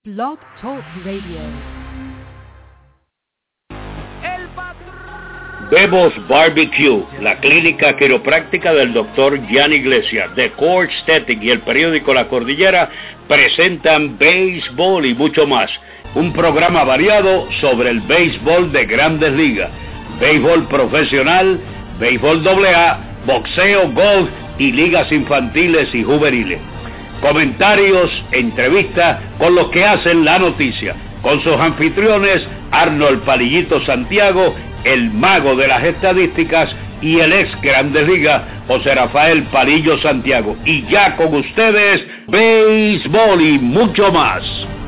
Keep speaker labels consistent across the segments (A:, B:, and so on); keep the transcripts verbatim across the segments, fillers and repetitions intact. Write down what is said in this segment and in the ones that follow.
A: Blog Talk Radio.
B: Bebo's Barbecue, la clínica quiropráctica del doctor Jan Iglesias, The Core Aesthetic y el periódico La Cordillera presentan béisbol y mucho más. Un programa variado sobre el béisbol de Grandes Ligas, béisbol profesional, béisbol doble A, boxeo, golf y ligas infantiles y juveniles. Comentarios, entrevistas con los que hacen la noticia, con sus anfitriones Arnold Palillito Santiago, el mago de las estadísticas, y el ex Grandes Ligas, José Rafael Palillo Santiago. Y ya con ustedes, béisbol y mucho más.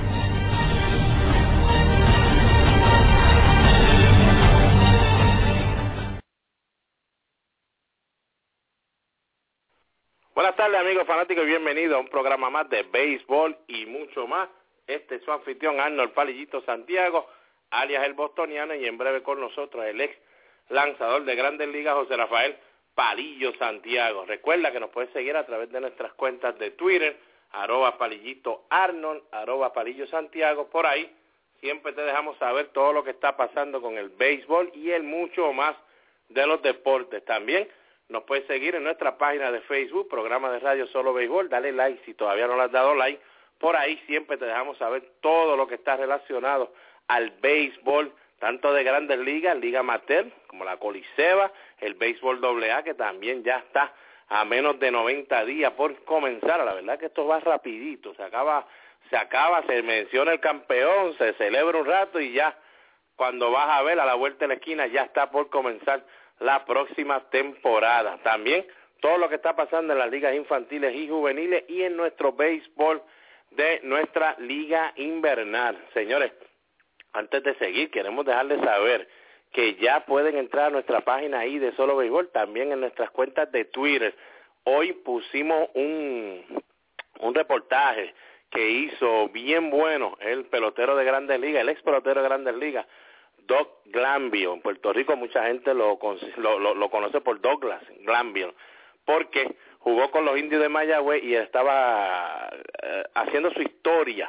C: Buenas tardes, amigos fanáticos, y bienvenidos a un programa más de béisbol y mucho más. Este es su anfitrión Arnold Palillito Santiago, alias el bostoniano, y en breve con nosotros el ex lanzador de Grandes Ligas, José Rafael Palillo Santiago. Recuerda que nos puedes seguir a través de nuestras cuentas de Twitter, arroba Palillito Arnold, arroba Palillo Santiago. Por ahí siempre te dejamos saber todo lo que está pasando con el béisbol y el mucho más de los deportes. También nos puedes seguir en nuestra página de Facebook, programa de radio Solo Béisbol. Dale like si todavía no le has dado like. Por ahí siempre te dejamos saber todo lo que está relacionado al béisbol, tanto de Grandes Ligas, Liga Amateur, como la Coliseba, el béisbol doble A, que también ya está a menos de noventa días por comenzar. La verdad que esto va rapidito, se acaba, se acaba, se menciona el campeón, se celebra un rato y ya cuando vas a ver a la vuelta de la esquina ya está por comenzar la próxima temporada. También todo lo que está pasando en las ligas infantiles y juveniles y en nuestro béisbol de nuestra liga invernal. Señores, antes de seguir, queremos dejarles saber que ya pueden entrar a nuestra página ahí de Solo Béisbol, también en nuestras cuentas de Twitter. Hoy pusimos un, un reportaje que hizo bien bueno el pelotero de Grandes Ligas, el ex pelotero de Grandes Ligas, Doug Glanville. En Puerto Rico mucha gente lo, lo, lo, lo conoce por Douglas Glanville, porque jugó con los Indios de Mayagüez y estaba eh, haciendo su historia,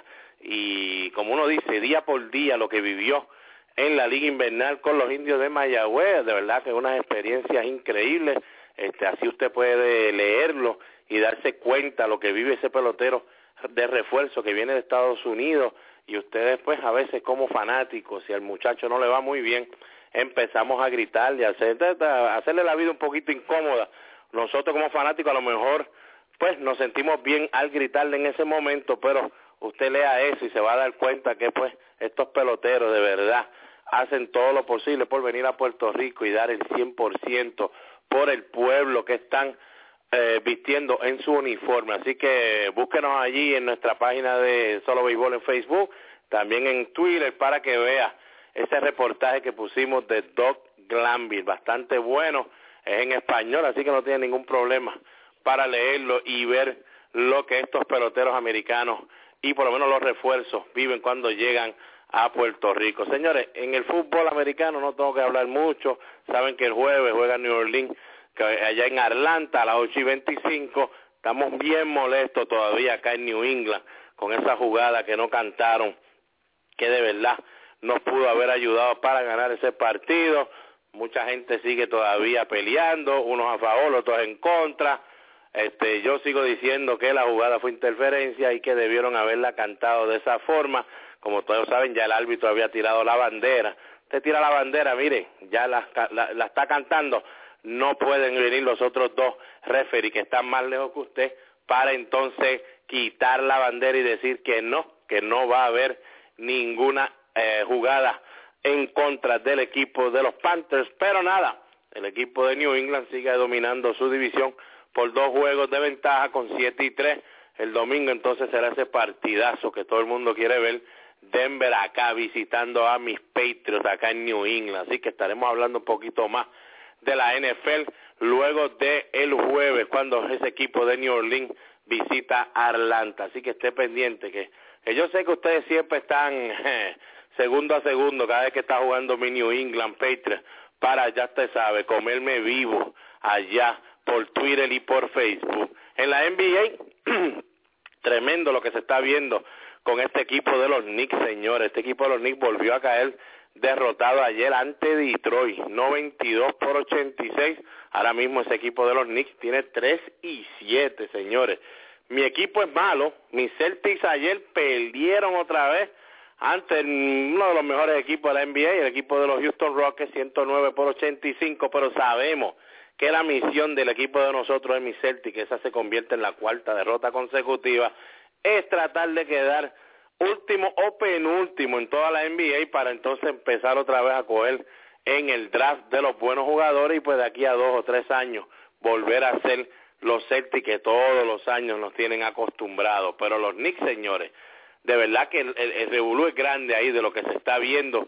C: y como uno dice, día por día lo que vivió en la Liga Invernal con los Indios de Mayagüez. De verdad que unas experiencias increíbles. Este, así usted puede leerlo y darse cuenta lo que vive ese pelotero de refuerzo que viene de Estados Unidos. Y ustedes pues a veces como fanáticos, si al muchacho no le va muy bien, empezamos a gritarle, a, hacer, a hacerle la vida un poquito incómoda. Nosotros como fanáticos a lo mejor pues nos sentimos bien al gritarle en ese momento, pero usted lea eso y se va a dar cuenta que pues estos peloteros de verdad hacen todo lo posible por venir a Puerto Rico y dar el cien por ciento por el pueblo que están eh, vistiendo en su uniforme. Así que búsquenos allí en nuestra página de Solo Béisbol en Facebook, también en Twitter, para que vea ese reportaje que pusimos de Doug Glanville, bastante bueno, es en español, así que no tiene ningún problema para leerlo y ver lo que estos peloteros americanos y por lo menos los refuerzos viven cuando llegan a Puerto Rico. Señores, en el fútbol americano no tengo que hablar mucho. Saben que el jueves juega New Orleans, que allá en Atlanta a las ocho y veinticinco. Estamos bien molestos todavía acá en New England con esa jugada que no cantaron, que de verdad nos pudo haber ayudado para ganar ese partido. Mucha gente sigue todavía peleando, unos a favor, otros en contra. Este, yo sigo diciendo que la jugada fue interferencia y que debieron haberla cantado de esa forma. Como todos saben, ya el árbitro había tirado la bandera. Usted tira la bandera, mire, ya la, la, la está cantando. No pueden venir los otros dos referees que están más lejos que usted para entonces quitar la bandera y decir que no, que no va a haber ninguna eh, jugada en contra del equipo de los Panthers. Pero nada, el equipo de New England sigue dominando su división por dos juegos de ventaja con siete y tres. El domingo entonces será ese partidazo que todo el mundo quiere ver. Denver acá visitando a mis Patriots acá en New England. Así que estaremos hablando un poquito más de la N F L luego de el jueves, cuando ese equipo de New Orleans visita a Atlanta. Así que esté pendiente, que, que yo sé que ustedes siempre están eh, segundo a segundo cada vez que está jugando mi New England Patriots, para, ya usted sabe, comerme vivo allá por Twitter y por Facebook. En la N B A, tremendo lo que se está viendo con este equipo de los Knicks, señores. Este equipo de los Knicks volvió a caer derrotado ayer ante Detroit, noventa y dos por ochenta y seis. Ahora mismo ese equipo de los Knicks tiene tres y siete, señores. Mi equipo es malo. Mis Celtics ayer perdieron otra vez ante uno de los mejores equipos de la N B A, el equipo de los Houston Rockets, ciento nueve por ochenta y cinco, pero sabemos que la misión del equipo de nosotros, de mis Celtics, esa se convierte en la cuarta derrota consecutiva, es tratar de quedar último o penúltimo en toda la N B A para entonces empezar otra vez a coger en el draft de los buenos jugadores y pues de aquí a dos o tres años volver a ser los Celtics que todos los años nos tienen acostumbrados. Pero los Knicks, señores, de verdad que el, el, el revolú es grande ahí de lo que se está viendo.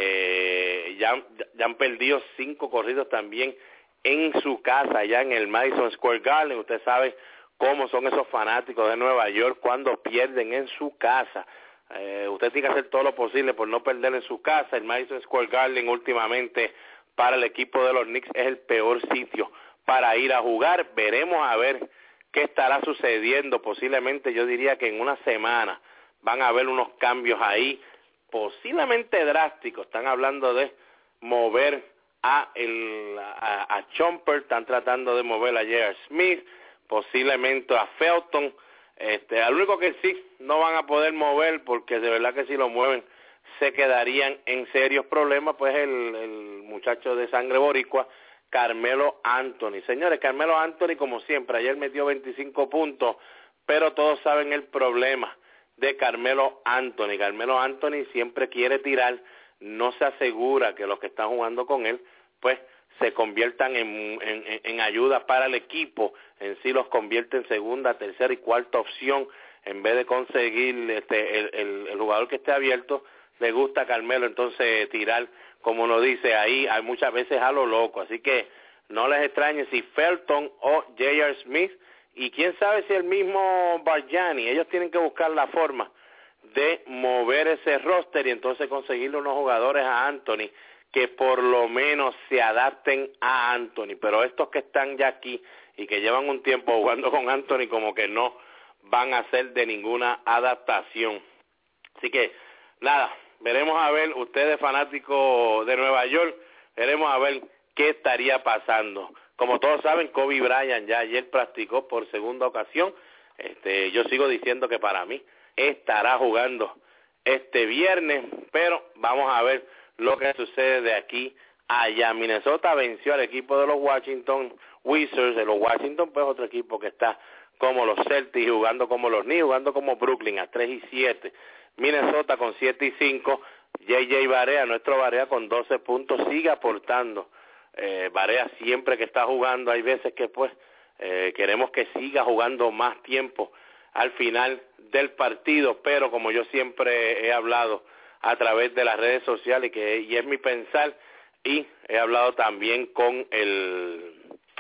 C: Eh, ya, ya han perdido cinco corridos también en su casa, allá en el Madison Square Garden. Usted sabe cómo son esos fanáticos de Nueva York cuando pierden en su casa. Eh, usted tiene que hacer todo lo posible por no perder en su casa. El Madison Square Garden últimamente para el equipo de los Knicks es el peor sitio para ir a jugar. Veremos a ver qué estará sucediendo. Posiblemente yo diría que en una semana van a haber unos cambios ahí, posiblemente drásticos. Están hablando de mover a, el, a, a Chomper, están tratando de mover a J R. Smith, posiblemente a Felton. Este, al único que sí no van a poder mover, porque de verdad que si lo mueven se quedarían en serios problemas, pues el, el muchacho de sangre boricua, Carmelo Anthony. Señores, Carmelo Anthony, como siempre, ayer metió veinticinco puntos, pero todos saben el problema de Carmelo Anthony. Carmelo Anthony siempre quiere tirar, no se asegura que los que están jugando con él, pues, se conviertan en, en, en ayuda para el equipo, en sí los convierte en segunda, tercera y cuarta opción, en vez de conseguir este, el, el, el jugador que esté abierto. Le gusta a Carmelo entonces tirar, como nos dice ahí, hay muchas veces a lo loco, así que no les extrañe si Felton o J R. Smith, y quién sabe si el mismo Bargnani, ellos tienen que buscar la forma de mover ese roster y entonces conseguirle unos jugadores a Anthony que por lo menos se adapten a Anthony, pero estos que están ya aquí y que llevan un tiempo jugando con Anthony como que no van a hacer de ninguna adaptación. Así que, nada, veremos a ver, ustedes fanáticos de Nueva York, veremos a ver qué estaría pasando. Como todos saben, Kobe Bryant ya ayer practicó por segunda ocasión. Este, yo sigo diciendo que para mí estará jugando este viernes, pero vamos a ver lo que sucede de aquí a allá. Minnesota venció al equipo de los Washington Wizards, de los Washington, pues otro equipo que está como los Celtics, jugando como los Knicks, jugando como Brooklyn a tres y siete. Minnesota con siete y cinco, J J Barea, nuestro Barea con doce puntos, sigue aportando. Eh, Barea siempre que está jugando, hay veces que pues eh, queremos que siga jugando más tiempo al final del partido, pero como yo siempre he hablado a través de las redes sociales, que y es mi pensar, y he hablado también con el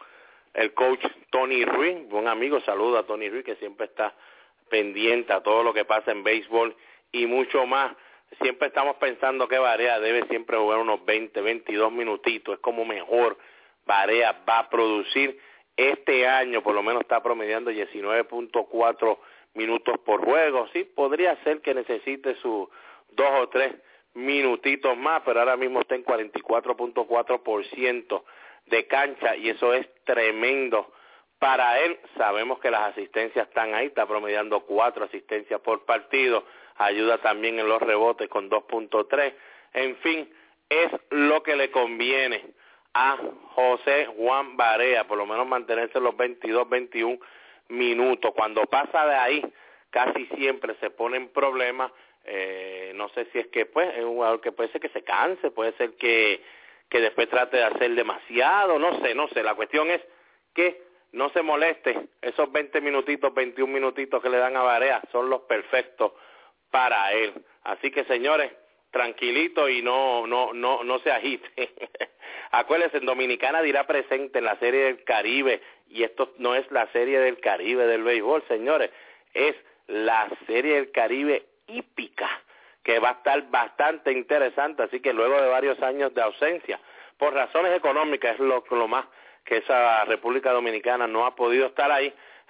C: el coach Tony Ruiz, un amigo, saludo a Tony Ruiz, que siempre está pendiente a todo lo que pasa en béisbol y mucho más. Siempre estamos pensando que Barea debe siempre jugar unos veinte, veintidós minutitos, es como mejor Barea va a producir. Este año por lo menos está promediando diecinueve punto cuatro minutos por juego. Sí, podría ser que necesite su dos o tres minutitos más, pero ahora mismo está en cuarenta y cuatro punto cuatro por ciento de cancha y eso es tremendo para él. Sabemos que las asistencias están ahí, está promediando cuatro asistencias por partido, ayuda también en los rebotes con dos punto tres. En fin, es lo que le conviene a José Juan Barea, por lo menos mantenerse los veintidós, veintiún minutos. Cuando pasa de ahí, casi siempre se pone en problemas. Eh, no sé si es que pues es un jugador que puede ser que se canse, puede ser que, que después trate de hacer demasiado, no sé, no sé. La cuestión es que no se moleste. Esos veinte minutitos, veintiún minutitos que le dan a Barea son los perfectos para él. Así que, señores, tranquilito y no no no no se agite. Acuérdense, en Dominicana dirá presente en la Serie del Caribe, y esto no es la Serie del Caribe del béisbol, señores, es la Serie del Caribe hípica, que va a estar bastante interesante. Así que luego de varios años de ausencia, por razones económicas, es lo, lo más que esa República Dominicana no ha podido estar ahí,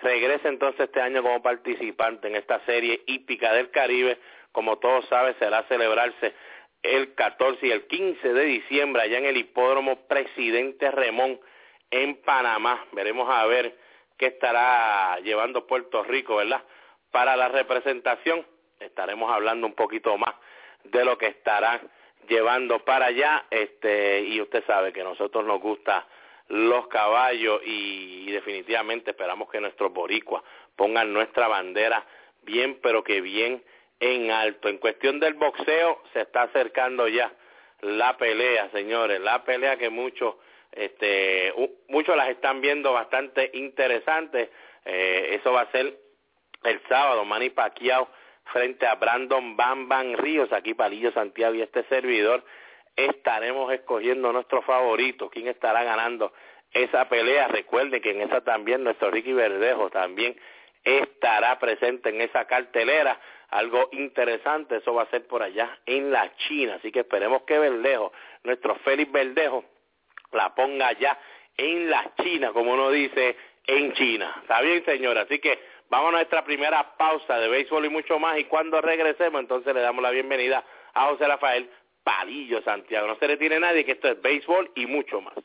C: regresa entonces este año como participante en esta serie hípica del Caribe. Como todos saben, será celebrarse el catorce y el quince de diciembre allá en el hipódromo Presidente Remón en Panamá. Veremos a ver qué estará llevando Puerto Rico, ¿verdad? Para la representación estaremos hablando un poquito más de lo que estarán llevando para allá, este y usted sabe que a nosotros nos gustan los caballos y, y definitivamente esperamos que nuestros boricuas pongan nuestra bandera bien, pero que bien en alto. En cuestión del boxeo, se está acercando ya la pelea, señores, la pelea que muchos este muchos las están viendo bastante interesantes. Eh, eso va a ser el sábado, Manny Pacquiao frente a Brandon Bam Bam Ríos. Aquí Palillo Santiago y este servidor estaremos escogiendo nuestros favoritos, quién estará ganando esa pelea. Recuerden que en esa también nuestro Ricky Verdejo también estará presente en esa cartelera, algo interesante. Eso va a ser por allá en la China, así que esperemos que Verdejo, nuestro Félix Verdejo, la ponga ya en la China, como uno dice, en China. ¿Está bien, señora? Así que vamos a nuestra primera pausa de béisbol y mucho más, y cuando regresemos entonces le damos la bienvenida a José Rafael Palillo Santiago. No se le tiene nadie, que esto es béisbol y mucho más.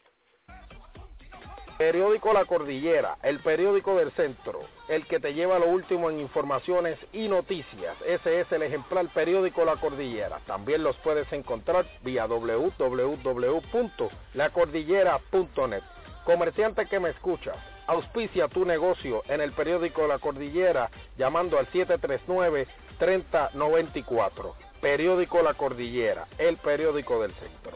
A: Periódico La Cordillera, el periódico del centro, el que te lleva lo último en informaciones y noticias. Ese es el ejemplar periódico La Cordillera. También los puedes encontrar vía doble u doble u doble u punto la cordillera punto net. Comerciante que me escuchas, auspicia tu negocio en el periódico La Cordillera llamando al siete tres nueve, tres cero nueve cuatro. Periódico La Cordillera, el periódico del centro.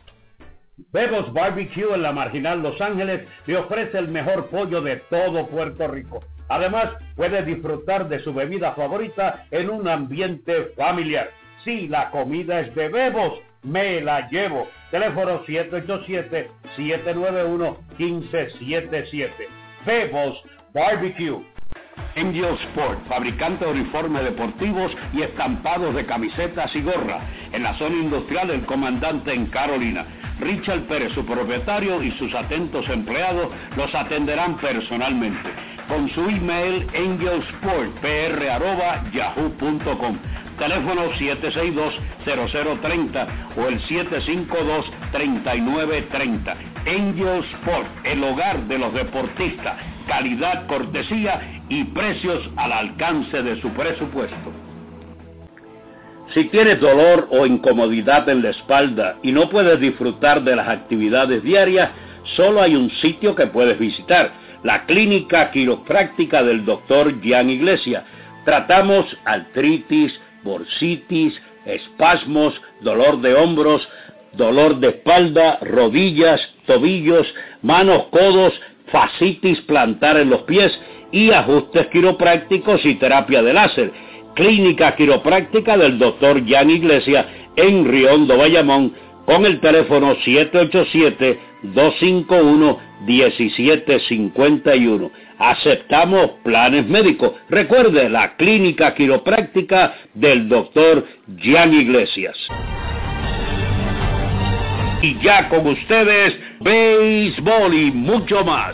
B: Bebo's Barbecue en la Marginal Los Ángeles le ofrece el mejor pollo de todo Puerto Rico. Además, puede disfrutar de su bebida favorita en un ambiente familiar. Si la comida es de Bebo's, me la llevo. Teléfono siete ocho siete, siete nueve uno, uno cinco siete siete. Bebo's Barbecue. Angel Sport, fabricante de uniformes deportivos y estampados de camisetas y gorras. En la zona industrial El Comandante en Carolina. Richard Pérez, su propietario, y sus atentos empleados los atenderán personalmente. Con su email angelsportpr arroba yahoo punto com. Teléfono siete seis dos, cero cero tres cero o el siete cinco dos, tres nueve tres cero. Angel Sport, el hogar de los deportistas. Calidad, cortesía y precios al alcance de su presupuesto. Si tienes dolor o incomodidad en la espalda y no puedes disfrutar de las actividades diarias, solo hay un sitio que puedes visitar: la Clínica Quiropráctica del doctor Jan Iglesias. Tratamos artritis, bursitis, espasmos, dolor de hombros, dolor de espalda, rodillas, tobillos, manos, codos, fascitis plantar en los pies y ajustes quiroprácticos y terapia de láser. Clínica Quiropráctica del doctor Jan Iglesias en Riondo, Bayamón, con el teléfono siete ocho siete, dos cinco uno, uno siete cinco uno. Aceptamos planes médicos. Recuerde, la Clínica Quiropráctica del doctor Jan Iglesias. Y ya con ustedes, béisbol y mucho más.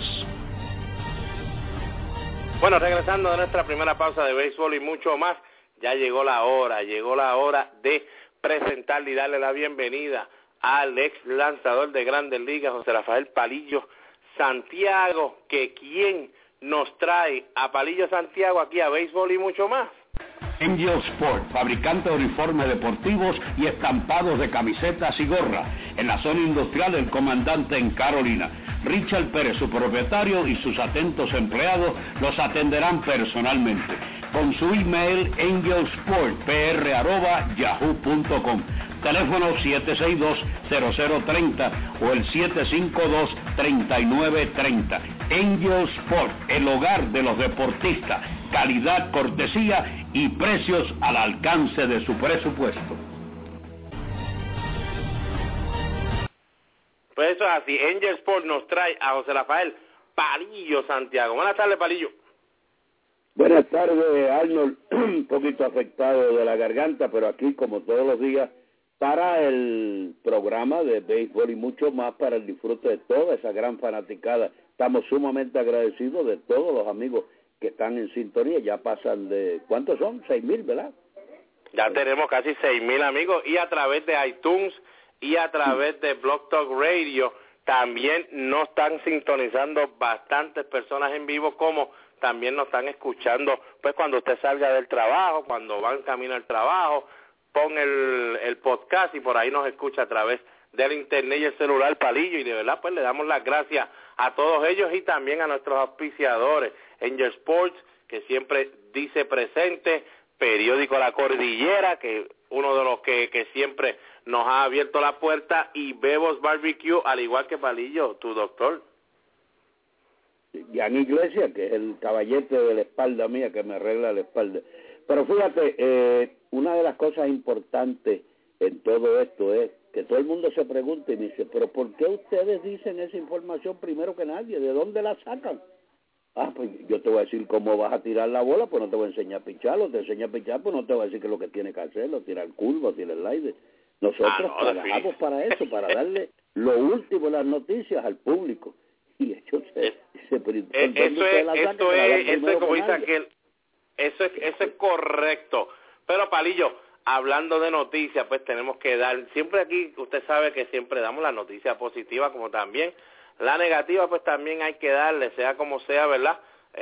C: Bueno, regresando de nuestra primera pausa de béisbol y mucho más, ya llegó la hora, llegó la hora de presentarle y darle la bienvenida al ex lanzador de Grandes Ligas, José Rafael Palillo Santiago, que quien nos trae a Palillo Santiago aquí a béisbol y mucho más.
B: Angel Sport, fabricante de uniformes deportivos y estampados de camisetas y gorras. En la zona industrial El Comandante en Carolina. Richard Pérez, su propietario, y sus atentos empleados los atenderán personalmente. Con su email angelsportpr arroba yahoo punto com. Teléfono siete seis dos, cero cero tres cero o el siete cinco dos, tres nueve tres cero. Angel Sport, el hogar de los deportistas. Calidad, cortesía y precios al alcance de su presupuesto.
C: Pues eso es así. Angel Sport nos trae a José Rafael Palillo Santiago. Buenas tardes, Palillo.
D: Buenas tardes, Arnold. Un poquito afectado de la garganta, pero aquí, como todos los días, para el programa de béisbol y mucho más, para el disfrute de toda esa gran fanaticada. Estamos sumamente agradecidos de todos los amigos que están en sintonía, ya pasan de, ¿cuántos son? seis mil, ¿verdad?
C: Ya tenemos casi seis mil amigos, y a través de iTunes y a través de Blog Talk Radio también nos están sintonizando bastantes personas en vivo, como también nos están escuchando, pues cuando usted salga del trabajo, cuando va en camino al trabajo, pon el, el podcast y por ahí nos escucha a través del internet y el celular, Palillo, y de verdad pues le damos las gracias a todos ellos y también a nuestros auspiciadores, Angel Sports, que siempre dice presente, Periódico La Cordillera, que uno de los que, que siempre nos ha abierto la puerta, y Bebo's Barbecue, al igual que Palillo, tu doctor.
D: Jan Iglesias, que es el caballete de la espalda mía, que me arregla la espalda. Pero fíjate, eh, una de las cosas importantes en todo esto es que todo el mundo se pregunta y me dice, pero ¿por qué ustedes dicen esa información primero que nadie? ¿De dónde la sacan? Ah, pues yo te voy a decir cómo vas a tirar la bola, pues no te voy a enseñar a picharlo, te enseño a pichar, pues no te voy a decir qué es lo que tiene que hacerlo, tirar curva, tirar el aire. Nosotros ah, no, trabajamos sí. para eso, para darle lo último, las noticias al público. Y ellos se, se
C: Eso es, esto es, esto es como dice aquel, eso es, eso es correcto. Pero Palillo, hablando de noticias, pues tenemos que dar, siempre aquí, usted sabe que siempre damos la noticia positiva, como también la negativa, pues también hay que darle, sea como sea, ¿verdad?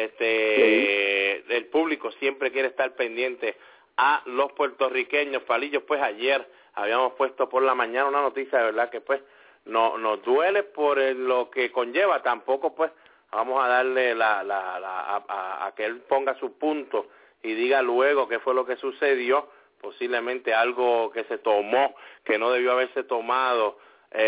C: Este, sí. El público siempre quiere estar pendiente a los puertorriqueños. Palillo, pues ayer habíamos puesto por la mañana una noticia, de verdad, que pues no nos duele por el, lo que conlleva. Tampoco pues vamos a darle la, la, la a, a, a que él ponga su punto y diga luego qué fue lo que sucedió, posiblemente algo que se tomó que no debió haberse tomado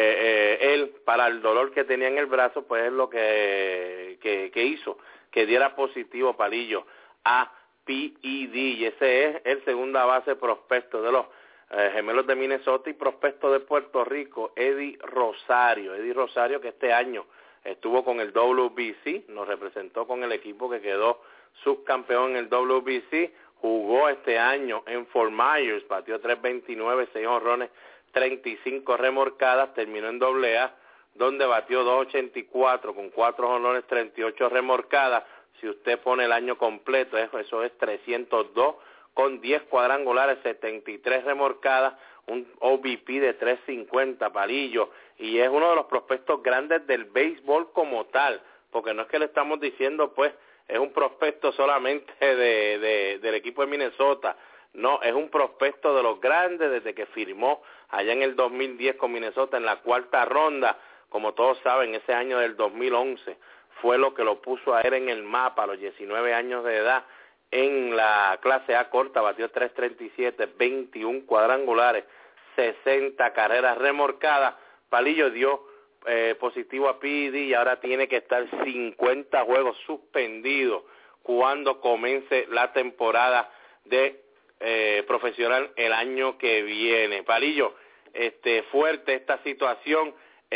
C: eh, eh, él para el dolor que tenía en el brazo, pues es lo que, que, que hizo que diera positivo, Palillo, a P E D, y ese es el segunda base prospecto de los Eh, gemelos de Minnesota y prospecto de Puerto Rico, Eddie Rosario. Eddie Rosario, que este año estuvo con el W B C, nos representó con el equipo que quedó subcampeón en el W B C, jugó este año en Fort Myers, batió tres veintinueve, seis honrones, treinta y cinco remorcadas, terminó en doble A, donde batió dos ochenta y cuatro con cuatro honrones, treinta y ocho remorcadas. Si usted pone el año completo, eso es trescientos dos, con diez cuadrangulares, setenta y tres remorcadas, un O B P de tres cincuenta, Palillo, y es uno de los prospectos grandes del béisbol como tal, porque no es que le estamos diciendo, pues, es un prospecto solamente de, de, del equipo de Minnesota, no, es un prospecto de los grandes desde que firmó allá en el dos mil diez con Minnesota en la cuarta ronda. Como todos saben, ese año del dos mil once fue lo que lo puso a él en el mapa a los diecinueve años de edad. En la clase A corta batió tres treinta y siete, veintiún cuadrangulares, sesenta carreras remorcadas. Palillo dio eh, positivo a P E D y ahora tiene que estar cincuenta juegos suspendidos cuando comience la temporada de eh, profesional el año que viene. Palillo, este, fuerte esta situación.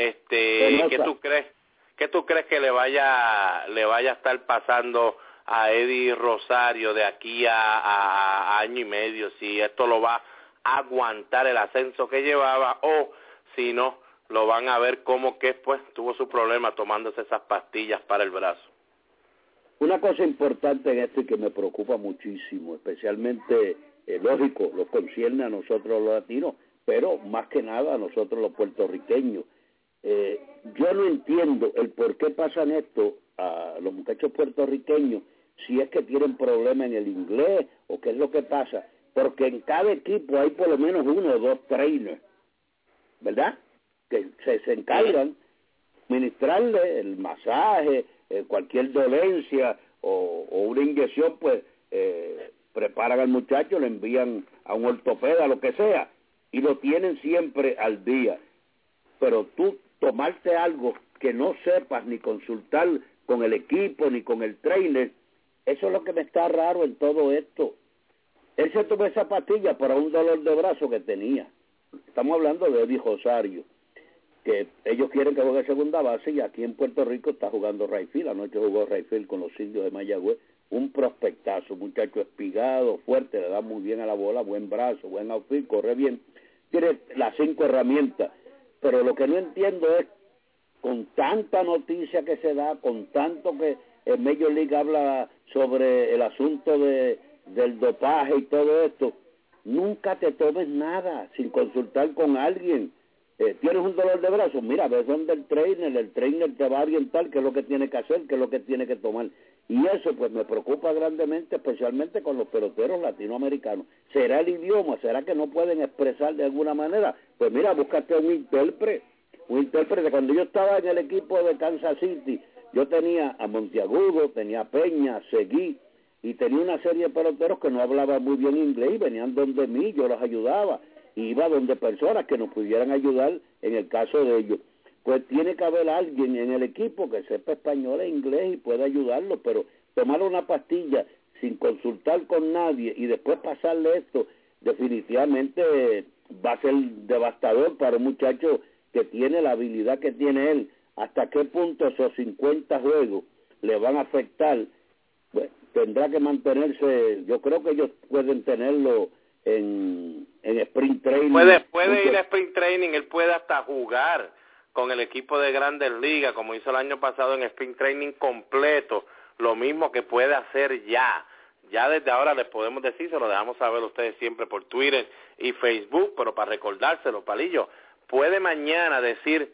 C: Este, ¿qué tú crees? ¿Qué tú crees que le vaya le vaya a estar pasando a Eddie Rosario de aquí a, a, a año y medio, si esto lo va a aguantar el ascenso que llevaba, o si no, lo van a ver como que pues tuvo su problema tomándose esas pastillas para el brazo?
D: Una cosa importante en esto y que me preocupa muchísimo, especialmente, eh, lógico, lo concierne a nosotros los latinos, pero más que nada a nosotros los puertorriqueños. Eh, yo no entiendo el por qué pasan esto a los muchachos puertorriqueños, si es que tienen problema en el inglés o qué es lo que pasa, porque en cada equipo hay por lo menos uno o dos trainers, ¿verdad? Que se, se encargan de administrarle el masaje, eh, cualquier dolencia o, o una inyección, pues eh, preparan al muchacho, le envían a un ortopeda, lo que sea, y lo tienen siempre al día. Pero tú tomarte algo que no sepas ni consultar con el equipo ni con el trainer, eso es lo que me está raro en todo esto. Él se tomó esa pastilla para un dolor de brazo que tenía. Estamos hablando de Eddie Rosario, que ellos quieren que juegue segunda base, y aquí en Puerto Rico está jugando Rayfield. Anoche jugó Rayfield con los indios de Mayagüez, un prospectazo, muchacho espigado, fuerte, le da muy bien a la bola, buen brazo, buen outfield, corre bien, tiene las cinco herramientas. Pero lo que no entiendo es, con tanta noticia que se da, con tanto que en Major League habla sobre el asunto de del dopaje y todo esto. Nunca te tomes nada sin consultar con alguien. Eh, ¿Tienes un dolor de brazos? Mira, ves donde el trainer, el trainer te va a orientar qué es lo que tiene que hacer, qué es lo que tiene que tomar. Y eso pues me preocupa grandemente, especialmente con los peloteros latinoamericanos. ¿Será el idioma? ¿Será que no pueden expresar de alguna manera? Pues mira, búscate un intérprete. Un intérprete. Cuando yo estaba en el equipo de Kansas City, yo tenía a Monteagudo, tenía a Peña, a Seguí, y tenía una serie de peloteros que no hablaban muy bien inglés y venían donde mí, yo los ayudaba. Iba donde personas que nos pudieran ayudar en el caso de ellos. Pues tiene que haber alguien en el equipo que sepa español e inglés y pueda ayudarlo, pero tomar una pastilla sin consultar con nadie y después pasarle esto, definitivamente va a ser devastador para un muchacho que tiene la habilidad que tiene él. ¿Hasta qué punto esos cincuenta juegos le van a afectar? Pues, tendrá que mantenerse, yo creo que ellos pueden tenerlo en, en sprint training.
C: Puede, puede ir a sprint training, él puede hasta jugar con el equipo de Grandes Ligas, como hizo el año pasado en sprint training completo, lo mismo que puede hacer ya. Ya desde ahora les podemos decir, se lo dejamos saber a ustedes siempre por Twitter y Facebook, pero para recordárselo, Palillo, puede mañana decir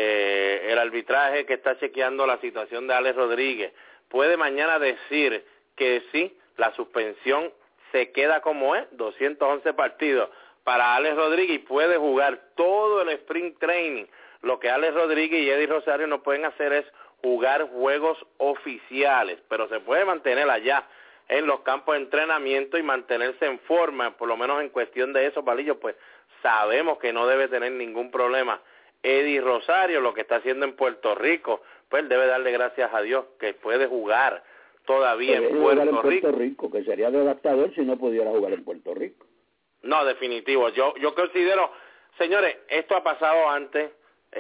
C: eh, el arbitraje que está chequeando la situación de Alex Rodríguez, puede mañana decir que sí, la suspensión se queda como es, doscientos once partidos para Alex Rodríguez y puede jugar todo el sprint training. Lo que Alex Rodríguez y Eddie Rosario no pueden hacer es jugar juegos oficiales, pero se puede mantener allá en los campos de entrenamiento y mantenerse en forma, por lo menos en cuestión de eso, Palillo, pues sabemos que no debe tener ningún problema Eddie Rosario, lo que está haciendo en Puerto Rico, pues debe darle gracias a Dios que puede jugar todavía en Puerto,
D: jugar en Puerto
C: Rico.
D: Rico, que sería devastador si no pudiera jugar en Puerto Rico.
C: No, definitivo, yo yo considero, señores, esto ha pasado antes,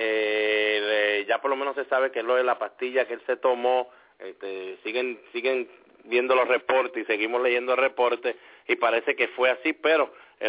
C: eh, ya por lo menos se sabe que es lo de la pastilla que él se tomó, este, siguen siguen viendo los reportes y seguimos leyendo el reporte y parece que fue así, pero es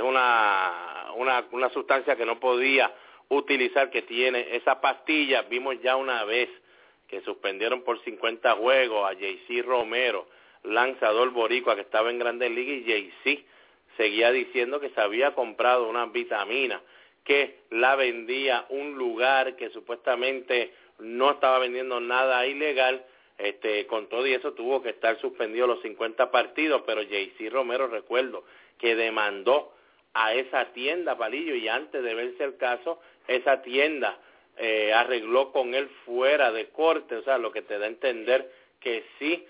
C: una una una sustancia que no podía utilizar, que tiene esa pastilla. Vimos ya una vez que suspendieron por cincuenta juegos a Jaycee Romero, lanzador boricua que estaba en Grandes Ligas, y Jaycee seguía diciendo que se había comprado una vitamina que la vendía un lugar que supuestamente no estaba vendiendo nada ilegal. Este, con todo y eso tuvo que estar suspendido los cincuenta partidos, pero Jaycee Romero, recuerdo, que demandó a esa tienda, Palillo, y antes de verse el caso, esa tienda eh, arregló con él fuera de corte, o sea, lo que te da a entender que sí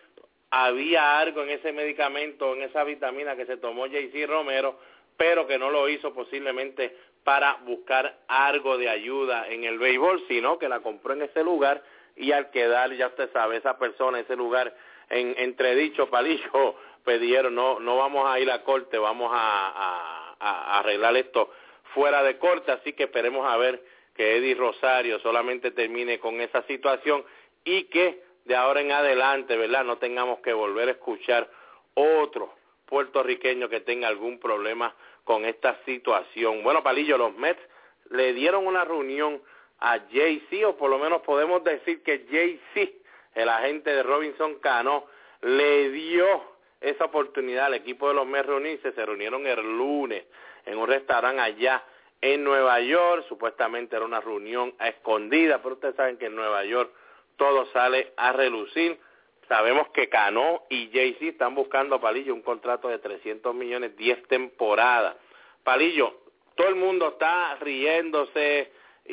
C: había algo en ese medicamento, en esa vitamina que se tomó Jaycee Romero, pero que no lo hizo posiblemente para buscar algo de ayuda en el béisbol, sino que la compró en ese lugar, y al quedar, ya usted sabe, esa persona, ese lugar en entredicho, Palillo, pidieron, no no vamos a ir a corte, vamos a, a, a arreglar esto fuera de corte, así que esperemos a ver que Eddie Rosario solamente termine con esa situación y que de ahora en adelante, ¿verdad?, no tengamos que volver a escuchar otro puertorriqueño que tenga algún problema con esta situación. Bueno, Palillo, los Mets le dieron una reunión a Jaycee, o por lo menos podemos decir que Jaycee, el agente de Robinson Cano, le dio esa oportunidad al equipo de los Mets reunirse. Se reunieron el lunes en un restaurante allá en Nueva York. Supuestamente era una reunión a escondida, pero ustedes saben que en Nueva York todo sale a relucir. Sabemos que Cano y Jaycee están buscando a Palillo un contrato de trescientos millones, diez temporadas. Palillo, todo el mundo está riéndose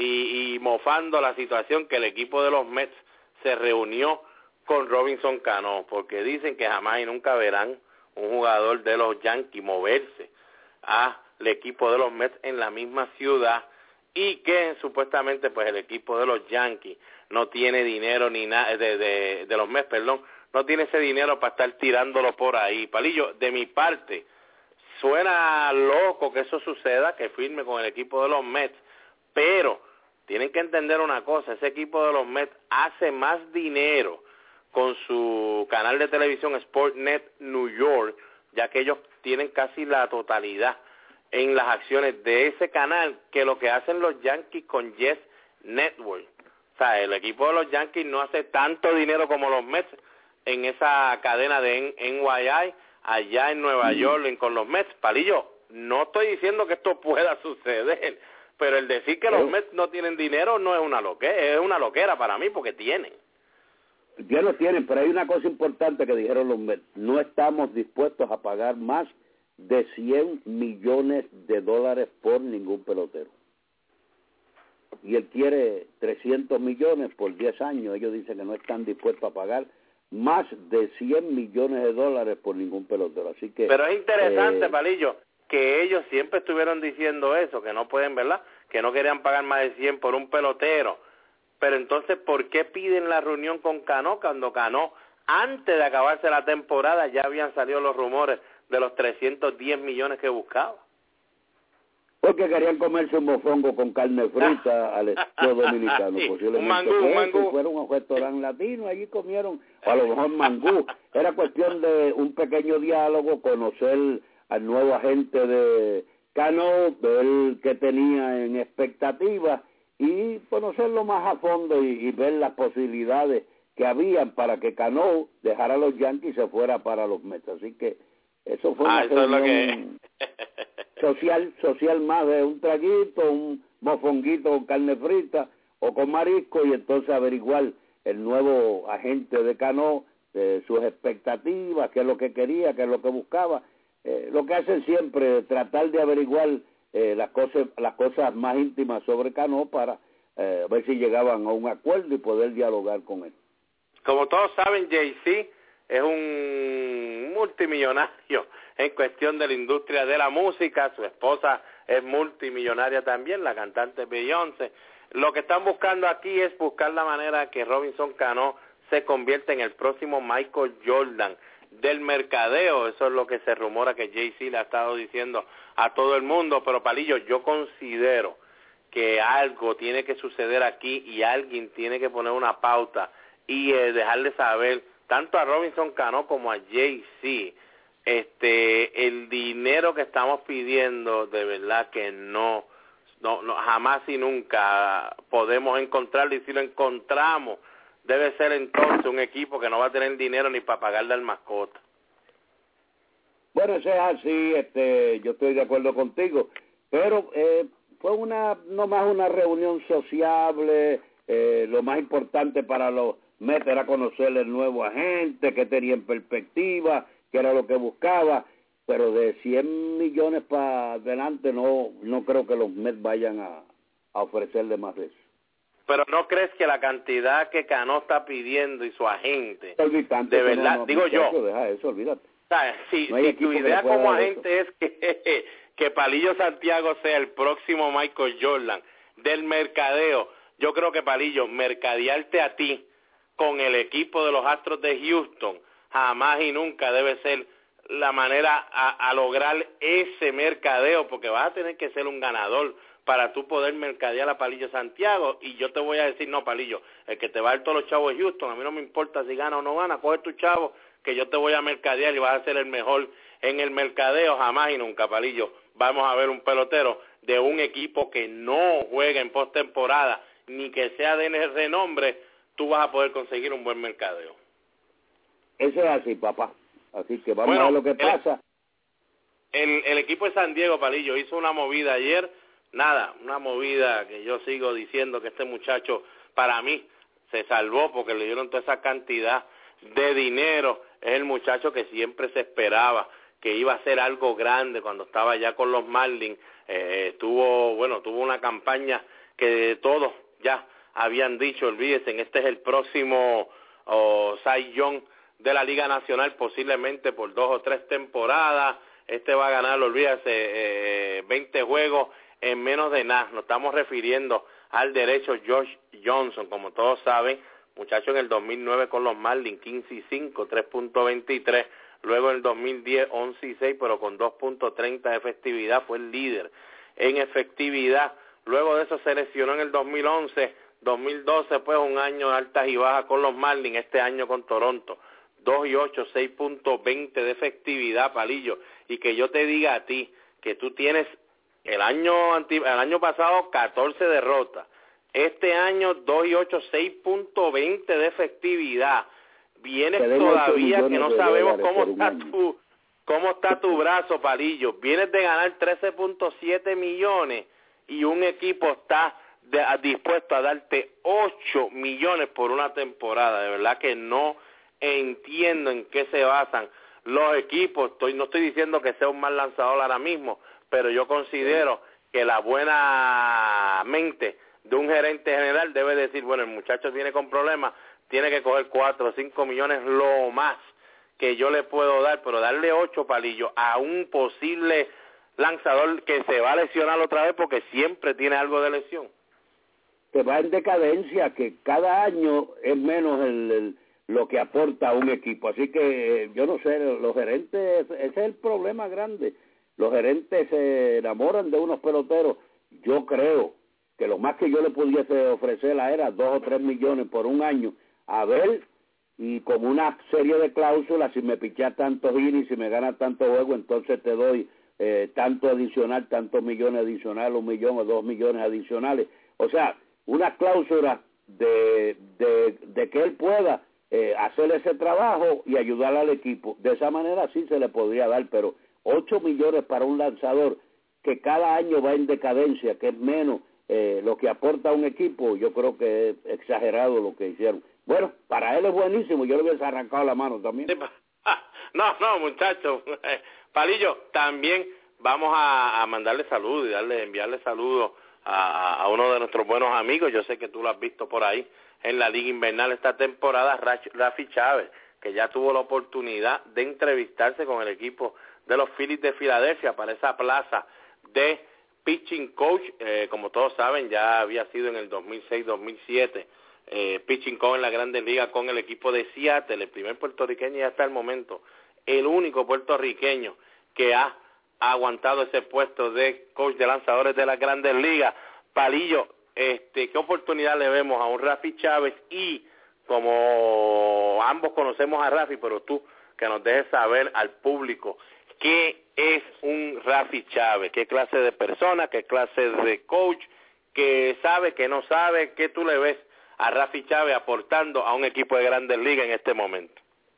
C: y, y mofando la situación que el equipo de los Mets se reunió con Robinson Cano, porque dicen que jamás y nunca verán un jugador de los Yankees moverse al equipo de los Mets en la misma ciudad, y que supuestamente pues el equipo de los Yankees no tiene dinero ni nada, de, de, de los Mets, perdón, no tiene ese dinero para estar tirándolo por ahí. Palillo, de mi parte, suena loco que eso suceda, que firme con el equipo de los Mets, pero tienen que entender una cosa, ese equipo de los Mets hace más dinero con su canal de televisión Sportsnet New York, ya que ellos tienen casi la totalidad en las acciones de ese canal, que lo que hacen los Yankees con Yes Network. O sea, el equipo de los Yankees no hace tanto dinero como los Mets en esa cadena de N Y I allá en Nueva York en, con los Mets. Palillo, no estoy diciendo que esto pueda suceder, pero el decir que los Mets no tienen dinero no es una loquera, es una loquera para mí porque tienen.
D: Ya lo tienen, pero hay una cosa importante que dijeron los Mets: no estamos dispuestos a pagar más de cien millones de dólares por ningún pelotero. Y él quiere trescientos millones por diez años. Ellos dicen que no están dispuestos a pagar más de cien millones de dólares por ningún pelotero. Así que,
C: pero es interesante,
D: eh,
C: Palillo, que ellos siempre estuvieron diciendo eso, que no pueden, ¿verdad?, que no querían pagar más de cien por un pelotero. Pero entonces, ¿por qué piden la reunión con Cano cuando Cano, antes de acabarse la temporada, ya habían salido los rumores de los trescientos diez millones que buscaba?
D: Porque querían comerse un mofongo con carne frita al estilo dominicano.
C: Sí,
D: posiblemente
C: un mangú, un mangú.
D: Fueron a un restaurante latino, allí comieron, o a lo mejor mangú. Era cuestión de un pequeño diálogo, conocer al nuevo agente de Cano, ver qué tenía en expectativa y conocerlo más a fondo y, y ver las posibilidades que habían para que Cano dejara a los Yankees y se fuera para los Mets. Así que eso fue
C: ah,
D: una
C: eso es lo
D: reunión
C: que...
D: social, social más de un traguito, un mofonguito con carne frita o con marisco, y entonces averiguar el nuevo agente de Cano, de sus expectativas, qué es lo que quería, qué es lo que buscaba. Eh, lo que hacen siempre, tratar de averiguar eh, las cosas las cosas más íntimas sobre Cano para eh, ver si llegaban a un acuerdo y poder dialogar con él.
C: Como todos saben, Jay-Z es un multimillonario en cuestión de la industria de la música. Su esposa es multimillonaria también, la cantante Beyoncé. Lo que están buscando aquí es buscar la manera que Robinson Cano se convierta en el próximo Michael Jordan del mercadeo. Eso es lo que se rumora que Jay-Z le ha estado diciendo a todo el mundo. Pero, Palillo, yo considero que algo tiene que suceder aquí y alguien tiene que poner una pauta y eh, dejarle saber tanto a Robinson Cano como a Jay-Z, este, el dinero que estamos pidiendo, de verdad que no, no, no, jamás y nunca podemos encontrarlo, y si lo encontramos, debe ser entonces un equipo que no va a tener dinero ni para pagarle al mascota.
D: Bueno, eso es así, este, yo estoy de acuerdo contigo, pero eh, fue una, no más una reunión sociable. Eh, lo más importante para los Mets era conocer el nuevo agente, que tenía en perspectiva, que era lo que buscaba, pero de cien millones para adelante no no creo que los Mets vayan a, a ofrecerle más de eso.
C: Pero ¿no crees que la cantidad que Cano está pidiendo y su agente,
D: Olvidante,
C: de verdad,
D: no, no,
C: digo
D: muchacho,
C: yo,
D: deja eso, olvídate.
C: ¿sabes? Si,
D: No hay
C: si tu
D: equipo que
C: idea
D: le pueda
C: como
D: dar
C: agente es que, que Palillo Santiago sea el próximo Michael Jordan del mercadeo, yo creo que, Palillo, mercadearte a ti con el equipo de los Astros de Houston jamás y nunca debe ser la manera a, a lograr ese mercadeo, porque vas a tener que ser un ganador para tú poder mercadear a Palillo Santiago. Y yo te voy a decir, no, Palillo, el que te va a dar todos los chavos de Houston, a mí no me importa si gana o no gana, coge tu chavo, que yo te voy a mercadear y vas a ser el mejor en el mercadeo. Jamás y nunca, Palillo, vamos a ver un pelotero de un equipo que no juegue en postemporada, ni que sea de renombre, tú vas a poder conseguir un buen mercadeo.
D: Eso es así, papá. Así que vamos
C: bueno,
D: a ver lo que pasa.
C: El, el, el equipo de San Diego, Palillo, hizo una movida ayer, nada, una movida que yo sigo diciendo que este muchacho, para mí, se salvó porque le dieron toda esa cantidad de dinero. Es el muchacho que siempre se esperaba que iba a hacer algo grande cuando estaba ya con los Marlins. Eh, tuvo, bueno, tuvo una campaña que todos ya habían dicho, olvídense, este es el próximo oh, Cy Young de la Liga Nacional, posiblemente por dos o tres temporadas. Este va a ganar, olvídese, eh, veinte juegos en menos de nada. Nos estamos refiriendo al derecho Josh Johnson, como todos saben, muchacho en el dos mil nueve con los Marlins, quince y cinco, tres punto veintitrés. Luego en el dos mil diez, once y seis, pero con dos punto treinta de efectividad, fue el líder en efectividad. Luego de eso se lesionó en el dos mil once, dos mil doce, pues un año de altas y bajas con los Marlins, este año con Toronto, dos y ocho, seis punto veinte de efectividad, Palillo. Y que yo te diga a ti que tú tienes el año el año pasado catorce derrotas, este año dos y ocho, seis punto veinte de efectividad. vienes todavía que no sabemos cómo está tu cómo está tu brazo, Palillo. Vienes de ganar trece punto siete millones y un equipo está de, a, dispuesto a darte ocho millones por una temporada. De verdad que no entiendo en qué se basan los equipos. Estoy, no estoy diciendo que sea un mal lanzador ahora mismo, pero yo considero que la buena mente de un gerente general debe decir, bueno, el muchacho viene con problemas, tiene que coger cuatro o cinco millones lo más que yo le puedo dar, pero darle ocho, Palillos, a un posible lanzador que se va a lesionar otra vez porque siempre tiene algo de lesión.
D: Que va en decadencia, que cada año es menos el, el, lo que aporta a un equipo. Así que eh, yo no sé, los gerentes, ese es el problema grande. Los gerentes se enamoran de unos peloteros. Yo creo que lo más que yo le pudiese ofrecer era dos o tres millones por un año, a ver, y como una serie de cláusulas, si me pichas tantos innings, si me ganas tanto juego, entonces te doy eh, tanto adicional, tantos millones adicionales, un millón o dos millones adicionales. O sea, una cláusula de, de, de que él pueda eh, hacer ese trabajo y ayudar al equipo. De esa manera sí se le podría dar, pero ocho millones para un lanzador que cada año va en decadencia, que es menos eh, lo que aporta a un equipo, yo creo que es exagerado lo que hicieron. Bueno, para él es buenísimo, yo le hubiese arrancado la mano también.
C: No, no, muchachos. Palillo, también vamos a, a mandarle saludos y darle, enviarle saludos a, a uno de nuestros buenos amigos. Yo sé que tú lo has visto por ahí en la Liga Invernal esta temporada, Rafi Chávez, que ya tuvo la oportunidad de entrevistarse con el equipo de los Phillies de Filadelfia para esa plaza de pitching coach. Eh, como todos saben, ya había sido en el dos mil seis dos mil siete eh, pitching coach en la Grandes Ligas con el equipo de Seattle, el primer puertorriqueño y hasta el momento el único puertorriqueño que ha aguantado ese puesto de coach de lanzadores de las Grandes Ligas. Palillo, este, ¿qué oportunidad le vemos a un Rafi Chávez? Y como ambos conocemos a Rafi, pero tú que nos dejes saber al público qué es un Rafi Chávez, qué clase de persona, qué clase de coach, que sabe, que no sabe, qué tú le ves a Rafi Chávez aportando a un equipo de Grandes Ligas en este momento.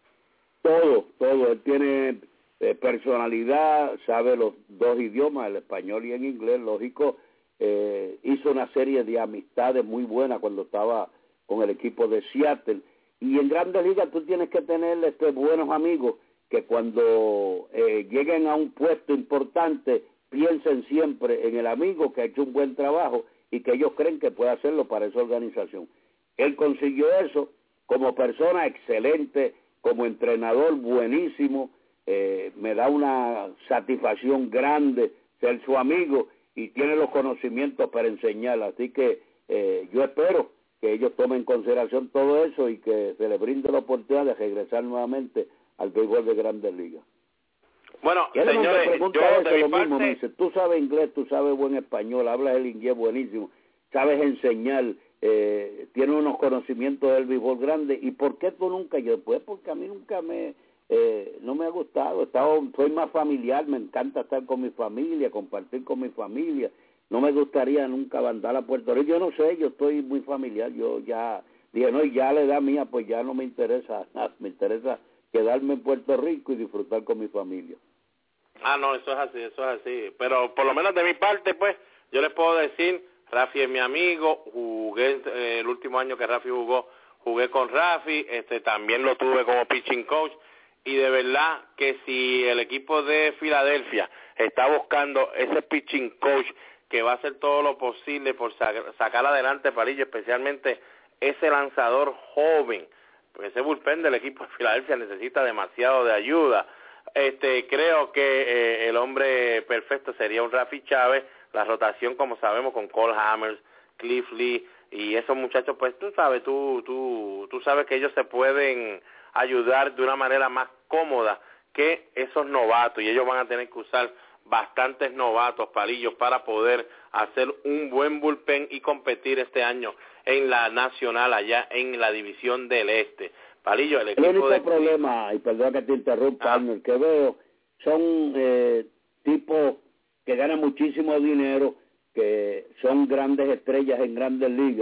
D: Todo, todo. Él tiene eh, personalidad, sabe los dos idiomas, el español y el inglés, lógico. Eh, hizo una serie de amistades muy buenas cuando estaba con el equipo de Seattle. Y en Grandes Ligas tú tienes que tener este, buenos amigos que cuando eh, lleguen a un puesto importante piensen siempre en el amigo que ha hecho un buen trabajo y que ellos creen que puede hacerlo para esa organización. Él consiguió eso, como persona excelente, como entrenador buenísimo, eh, me da una satisfacción grande ser su amigo y tiene los conocimientos para enseñar, así que eh, yo espero que ellos tomen en consideración todo eso y que se les brinde la oportunidad de regresar nuevamente al béisbol de Grandes Ligas.
C: Bueno,
D: y él
C: señores,
D: me pregunta
C: yo
D: eso,
C: de mi
D: lo
C: parte...
D: mismo, me dice, tú sabes inglés, tú sabes buen español, hablas el inglés buenísimo, sabes enseñar, eh, tienes unos conocimientos del béisbol grande, ¿y por qué tú nunca? Yo, pues porque a mí nunca me, eh, no me ha gustado, he estado, soy más familiar, me encanta estar con mi familia, compartir con mi familia, no me gustaría nunca mandar a Puerto Rico, yo no sé, yo estoy muy familiar, yo ya, dije, no, y ya a la edad mía, pues ya no me interesa nada, me interesa quedarme en Puerto Rico y disfrutar con mi familia.
C: Ah, no, eso es así, eso es así. Pero por lo menos de mi parte, pues, yo les puedo decir, Rafi es mi amigo, jugué eh, el último año que Rafi jugó, jugué con Rafi, este también lo tuve como pitching coach, y de verdad que si el equipo de Filadelfia está buscando ese pitching coach que va a hacer todo lo posible por sac- sacar adelante Palillo, especialmente ese lanzador joven, porque ese bullpen del equipo de Filadelfia necesita demasiado de ayuda. Este, creo que eh, el hombre perfecto sería un Rafi Chávez, la rotación como sabemos con Cole Hammers, Cliff Lee y esos muchachos, pues tú sabes, tú, tú, tú sabes que ellos se pueden ayudar de una manera más cómoda que esos novatos y ellos van a tener que usar bastantes novatos, Palillos, para poder hacer un buen bullpen y competir este año en la nacional allá en la división del este. Palillo, el equipo
D: el único
C: de...
D: problema, y perdón que te interrumpa,
C: ah.
D: el que veo son eh, tipos que ganan muchísimo dinero, que son grandes estrellas en Grandes Ligas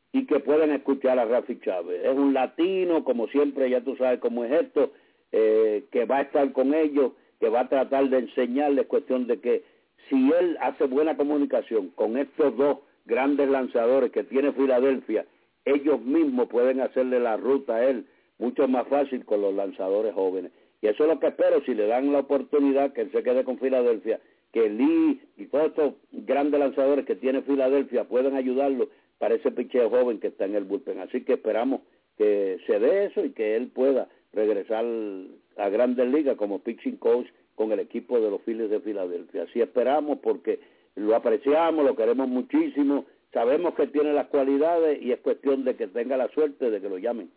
D: y que pueden escuchar a Rafi Chávez. Es un latino, como siempre, ya tú sabes cómo es esto, eh, que va a estar con ellos, que va a tratar de enseñarles, cuestión de que si él hace buena comunicación con estos dos grandes lanzadores que tiene Filadelfia, ellos mismos pueden hacerle la ruta a él mucho más fácil con los lanzadores jóvenes. Y eso es lo que espero, si le dan la oportunidad que él se quede con Filadelfia, que Lee y todos estos grandes lanzadores que tiene Filadelfia puedan ayudarlo para ese picheo joven que está en el bullpen. Así que esperamos que se dé eso y que él pueda regresar a Grandes Ligas como pitching coach con el equipo de los Phillies de Filadelfia. Así esperamos, porque lo apreciamos, lo queremos muchísimo, sabemos que tiene las cualidades y es cuestión de que tenga la suerte de que lo llamen.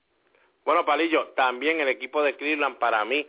C: Bueno, Palillo, también el equipo de Cleveland para mí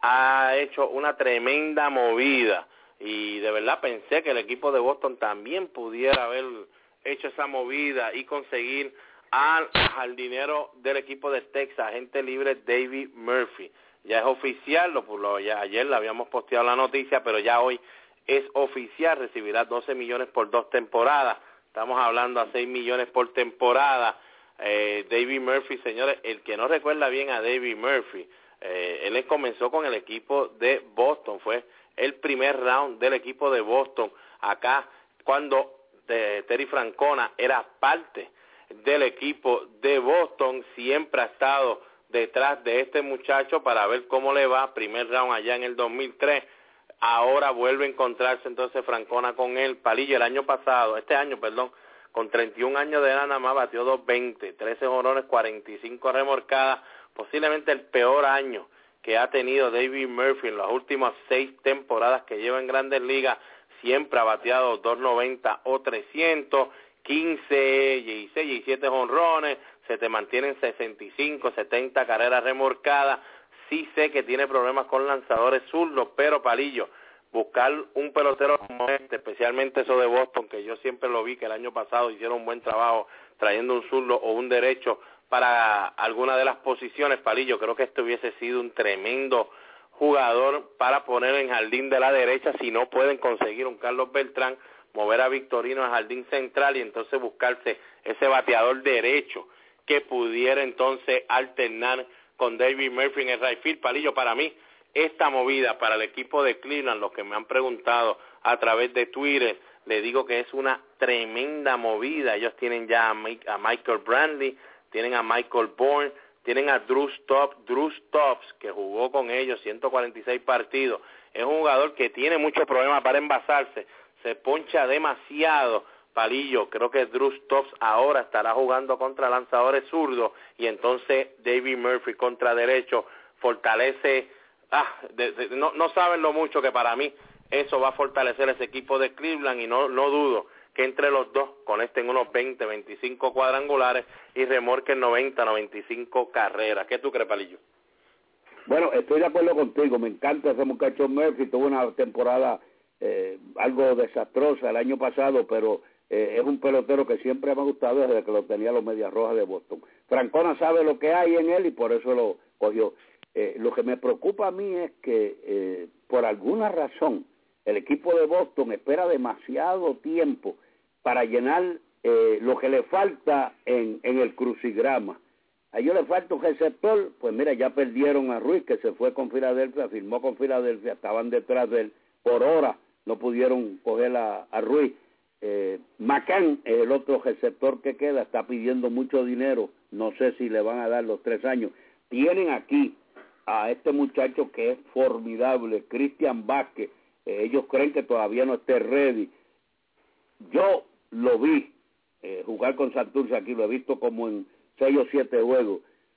C: ha hecho una tremenda movida y de verdad pensé que el equipo de Boston también pudiera haber hecho esa movida y conseguir al jardinero del equipo de Texas, agente libre David Murphy. Ya es oficial, lo, lo, ya ayer le habíamos posteado la noticia, pero ya hoy es oficial, recibirá doce millones por dos temporadas, estamos hablando a seis millones por temporada. Eh, David Murphy, señores, el que no recuerda bien a David Murphy, eh, él comenzó con el equipo de Boston, fue el primer round del equipo de Boston, acá cuando de Terry Francona era parte del equipo de Boston, siempre ha estado detrás de este muchacho para ver cómo le va, primer round allá en el dos mil tres, ahora vuelve a encontrarse entonces Francona con él. Palillo, el año pasado, este año, perdón, con treinta y un años de edad nada más batió dos veinte, trece jonrones, cuarenta y cinco remorcadas, posiblemente el peor año que ha tenido David Murphy en las últimas seis temporadas que lleva en Grandes Ligas. Siempre ha bateado dos noventa o trescientos, quince, dieciséis, diecisiete jonrones, se te mantienen sesenta y cinco, setenta carreras remorcadas. Sí sé que tiene problemas con lanzadores zurdos, pero Palillo, buscar un pelotero como este, especialmente eso de Boston, que yo siempre lo vi, que el año pasado hicieron un buen trabajo trayendo un zurdo o un derecho para alguna de las posiciones, Palillo, creo que este hubiese sido un tremendo jugador para poner en jardín de la derecha si no pueden conseguir un Carlos Beltrán, mover a Victorino al jardín central y entonces buscarse ese bateador derecho que pudiera entonces alternar con David Murphy en el right field. Palillo, para mí esta movida para el equipo de Cleveland, los que me han preguntado a través de Twitter, le digo que es una tremenda movida. Ellos tienen ya a, Mike, a Michael Brantley, tienen a Michael Bourne, tienen a Drew Stops, Drew Stops, que jugó con ellos ciento cuarenta y seis partidos. Es un jugador que tiene muchos problemas para envasarse, se poncha demasiado. Palillo, creo que Drew Stops ahora estará jugando contra lanzadores zurdos y entonces David Murphy contra derecho fortalece, ah, de, de, no, no saben lo mucho que para mí eso va a fortalecer ese equipo de Cleveland y no, no dudo que entre los dos conecten unos veinte, veinticinco cuadrangulares y remorquen noventa, noventa y cinco carreras. ¿Qué tú crees, Palillo?
D: Bueno, estoy de acuerdo contigo, me encanta ese muchacho Murphy, tuvo una temporada eh, algo desastrosa el año pasado, pero eh, es un pelotero que siempre me ha gustado desde que lo tenía los Medias Rojas de Boston. Francona sabe lo que hay en él y por eso lo cogió. Eh, lo que me preocupa a mí es que eh, por alguna razón el equipo de Boston espera demasiado tiempo para llenar eh, lo que le falta en, en el crucigrama. A ellos le falta un receptor, pues mira, ya perdieron a Ruiz, que se fue con Filadelfia, firmó con Filadelfia, estaban detrás de él, por hora no pudieron coger a, a Ruiz. Eh, McCann es el otro receptor que queda, está pidiendo mucho dinero, no sé si le van a dar los tres años. Tienen aquí a este muchacho que es formidable, Christian Vázquez, eh, ellos creen que todavía no esté ready. Yo lo vi eh, jugar con Santurce aquí, lo he visto como en seis o siete juegos.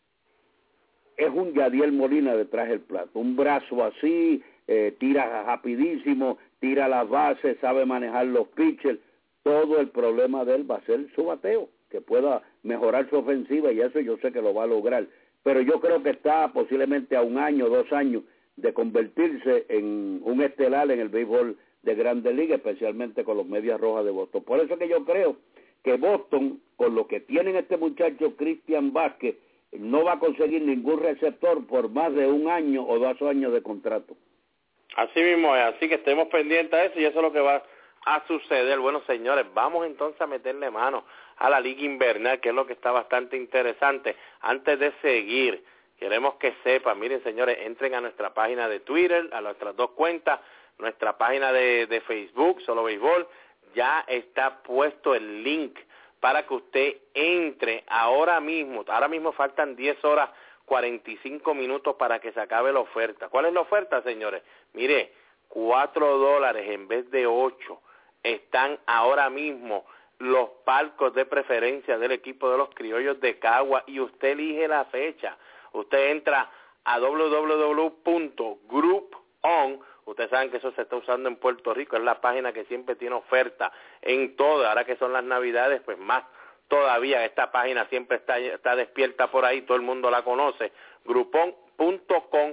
D: Es un Yadiel Molina detrás del plato, un brazo así, eh, tira rapidísimo, tira las bases, sabe manejar los pitchers. Todo el problema de él va a ser su bateo, que pueda mejorar su ofensiva y eso yo sé que lo va a lograr. Pero yo creo que está posiblemente a un año, dos años de convertirse en un estelar en el béisbol de Grandes Ligas, especialmente con los Medias Rojas de Boston. Por eso que yo creo que Boston, con lo que tienen este muchacho Christian Vázquez, no va a conseguir ningún receptor por más de un año o dos años de contrato.
C: Así mismo es, así que estemos pendientes a eso y eso es lo que va a suceder. Bueno, señores, vamos entonces a meterle mano a la Liga Invernal, que es lo que está bastante interesante. Antes de seguir, queremos que sepan, miren, señores, entren a nuestra página de Twitter, a nuestras dos cuentas, nuestra página de, de Facebook, Solo Béisbol, ya está puesto el link para que usted entre ahora mismo. Ahora mismo faltan diez horas cuarenta y cinco minutos para que se acabe la oferta. ¿Cuál es la oferta, señores? Mire, cuatro dólares en vez de ocho están ahora mismo los palcos de preferencia del equipo de los Criollos de Cagua, y usted elige la fecha. Usted entra a doble u doble u doble u punto group on. Ustedes saben que eso se está usando en Puerto Rico, es la página que siempre tiene oferta en todo. Ahora que son las Navidades, pues más todavía. Esta página siempre está, está despierta por ahí, todo el mundo la conoce. groupon punto com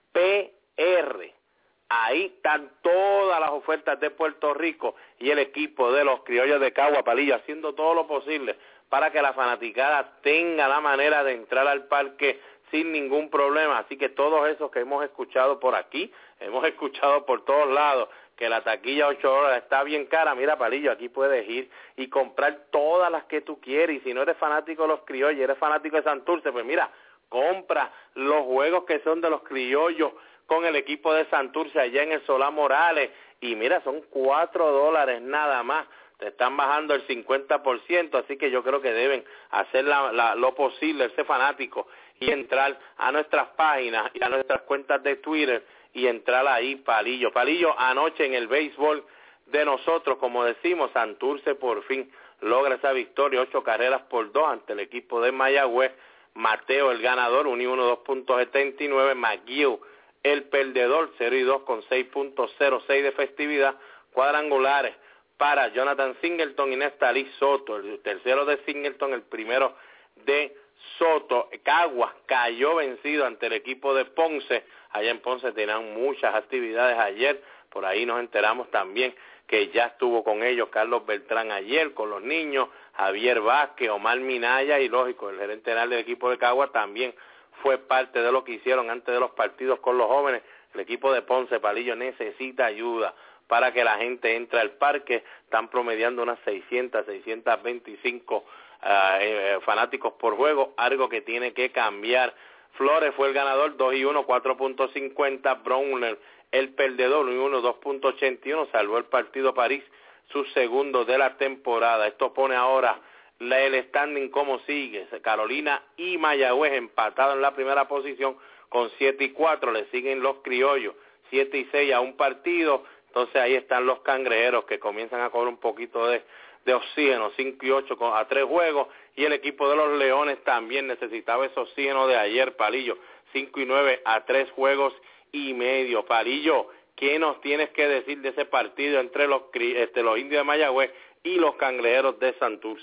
C: P R. Ahí están todas las ofertas de Puerto Rico y el equipo de los Criollos de Cagua, Palillo, haciendo todo lo posible para que la fanaticada tenga la manera de entrar al parque sin ningún problema. Así que todos esos que hemos escuchado por aquí, hemos escuchado por todos lados que la taquilla ocho dólares está bien cara. Mira, Palillo, aquí puedes ir y comprar todas las que tú quieres. Y si no eres fanático de los Criollos, eres fanático de Santurce, pues mira, compra los juegos que son de los Criollos con el equipo de Santurce allá en el Solá Morales. Y mira, son cuatro dólares nada más. Te están bajando el cincuenta por ciento, así que yo creo que deben hacer la, la, lo posible, ser fanático, y entrar a nuestras páginas y a nuestras cuentas de Twitter y entrar ahí, Palillo. Palillo, anoche en el béisbol de nosotros, como decimos, Santurce por fin logra esa victoria, ocho carreras por dos ante el equipo de Mayagüez. Mateo, el ganador, uno y uno, dos punto setenta y nueve. McGill, el perdedor, cero y dos con seis punto cero seis de efectividad. Cuadrangulares para Jonathan Singleton y Nestalí Soto, el tercero de Singleton, el primero de Soto. Caguas cayó vencido ante el equipo de Ponce. Allá en Ponce tenían muchas actividades ayer, por ahí nos enteramos también que ya estuvo con ellos Carlos Beltrán ayer, con los niños, Javier Vázquez, Omar Minaya, y lógico, el gerente general del equipo de Caguas también fue parte de lo que hicieron antes de los partidos con los jóvenes. El equipo de Ponce, Palillo, necesita ayuda para que la gente entre al parque. Están promediando unas seiscientos, seiscientos veinticinco uh, eh, fanáticos por juego, algo que tiene que cambiar. Flores fue el ganador, dos y uno, cuatro punto cincuenta. Browner, el perdedor, uno y uno, dos punto ochenta y uno. Salvó el partido París, su segundo de la temporada. Esto pone ahora la, el standing como sigue. Carolina y Mayagüez empatados en la primera posición con siete y cuatro. Le siguen los Criollos, siete y seis a un partido. Entonces ahí están los Cangrejeros, que comienzan a coger un poquito de, de oxígeno, cinco y ocho a tres juegos. Y el equipo de los Leones también necesitaba ese oxígeno de ayer, Palillo, cinco y nueve a tres juegos y medio. Palillo, ¿qué nos tienes que decir de ese partido entre los, este, los Indios de Mayagüez y los Cangrejeros de Santurce?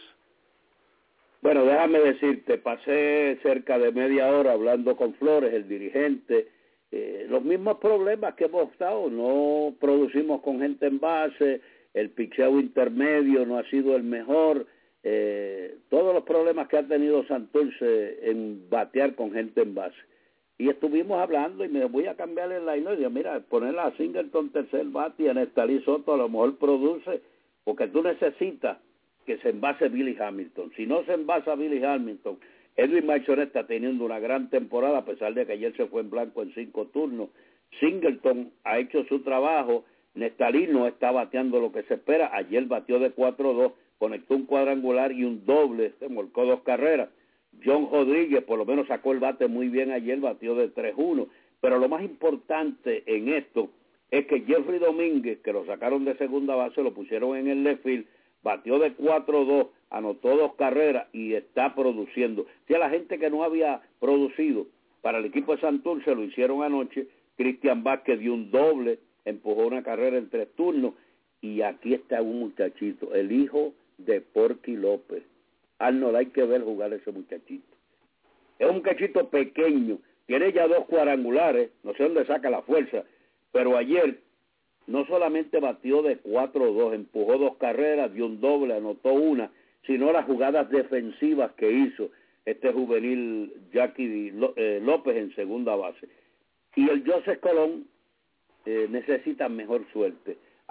D: Bueno, déjame decirte, pasé cerca de media hora hablando con Flores, el dirigente. Eh, los mismos problemas que hemos estado, no producimos con gente en base, el picheo intermedio no ha sido el mejor, eh, todos los problemas que ha tenido Santurce en batear con gente en base. Y estuvimos hablando y me voy a cambiar el line, y digo, mira, ponerla a Singleton tercer bate y a Nestalí Soto a lo mejor produce, porque tú necesitas que se envase Billy Hamilton. Si no se envasa Billy Hamilton, Edwin Marchonnet está teniendo una gran temporada, a pesar de que ayer se fue en blanco en cinco turnos. Singleton ha hecho su trabajo, Nestalí no está bateando lo que se espera, ayer batió de cuatro dos, conectó un cuadrangular y un doble, se volcó dos carreras. John Rodríguez por lo menos sacó el bate muy bien ayer, batió de tres uno, pero lo más importante en esto es que Jeffrey Domínguez, que lo sacaron de segunda base, lo pusieron en el left field, batió de cuatro dos, anotó dos carreras y está produciendo. Si a la gente que no había producido para el equipo de Santurce lo hicieron anoche, Cristian Vázquez dio un doble, empujó una carrera en tres turnos, y aquí está un muchachito, el hijo de Porky López. Arnold, hay que ver jugar a ese muchachito. Es un muchachito pequeño, tiene ya dos cuadrangulares, no sé dónde saca la fuerza, pero ayer no solamente batió de cuatro dos, empujó dos carreras, dio un doble, anotó una, sino las jugadas defensivas que hizo este juvenil Jackie López en segunda base. Y el Joseph Colón eh, necesita mejor suerte.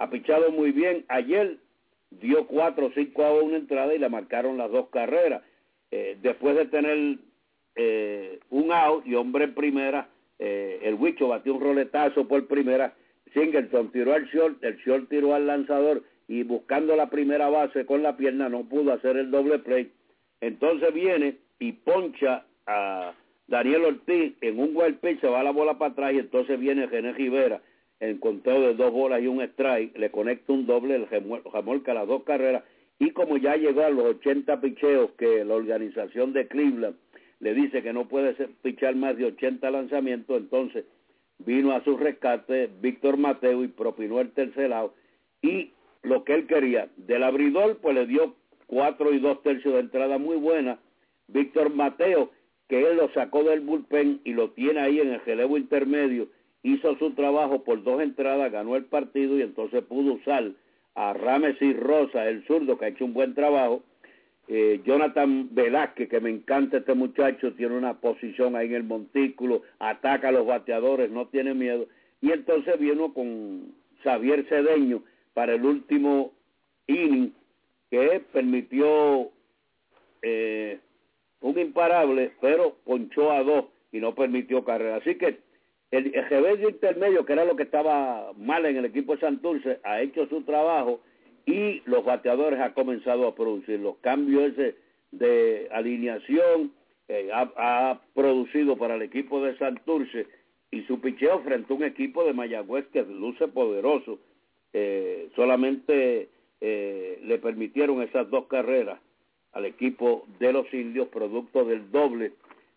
D: ha pichado muy bien. Ayer dio cuatro o cinco a una entrada y le marcaron las dos carreras. Eh, después de tener eh, un out y hombre en primera, eh, el Huicho batió un roletazo por primera, Singleton tiró al short, el short tiró al lanzador y buscando la primera base con la pierna no pudo hacer el doble play. Entonces viene y poncha a Daniel Ortiz en un wild pitch, se va la bola para atrás y entonces viene René Rivera en conteo de dos bolas y un strike, le conecta un doble, el remolca las dos carreras y como ya llegó a los ochenta picheos que la organización de Cleveland le dice que no puede ser, pichar más de ochenta lanzamientos, entonces vino a su rescate Víctor Mateo y propinó el tercer out y lo que él quería del abridor pues le dio cuatro y dos tercios de entrada muy buena. Víctor Mateo, que él lo sacó del bullpen y lo tiene ahí en el relevo intermedio, hizo su trabajo por dos entradas, ganó el partido y entonces pudo usar a Rames y Rosa, el zurdo, que ha hecho un buen trabajo. Eh, Jonathan Velázquez, que me encanta este muchacho, tiene una posición ahí en el montículo, ataca a los bateadores, no tiene miedo. Y entonces vino con Xavier Cedeño para el último inning, que permitió eh, un imparable, pero ponchó a dos y no permitió carrera. Así que el, el revés intermedio, que era lo que estaba mal en el equipo de Santurce, ha hecho su trabajo y los bateadores han comenzado a producir. Los cambios ese de alineación eh, ha, ha producido para el equipo de Santurce y su picheo frente a un equipo de Mayagüez que luce poderoso. Eh, solamente eh, le permitieron esas dos carreras al equipo de los indios, producto del doble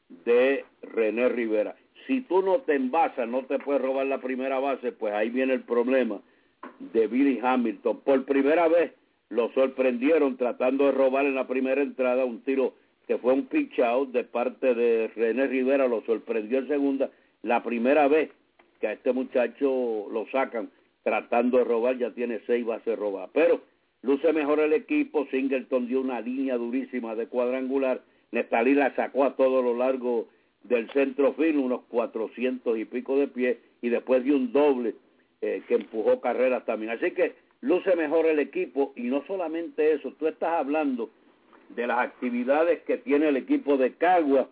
D: de René Rivera. Si tú no te envasas, no te puedes robar la primera base, pues ahí viene el problema de Billy Hamilton. Por primera vez lo sorprendieron tratando de robar en la primera entrada un tiro que fue un pitch out de parte de René Rivera, lo sorprendió en segunda. La primera vez que a este muchacho lo sacan tratando de robar, ya tiene seis bases robadas. Pero luce mejor el equipo. Singleton dio una línea durísima de cuadrangular. Nestalí la sacó a todo lo largo del centro field, unos cuatrocientos y pico de pies, y después dio un doble eh, que empujó carreras también. Así que luce mejor el equipo, y no solamente eso, tú estás hablando de las actividades que tiene el equipo de Cagua.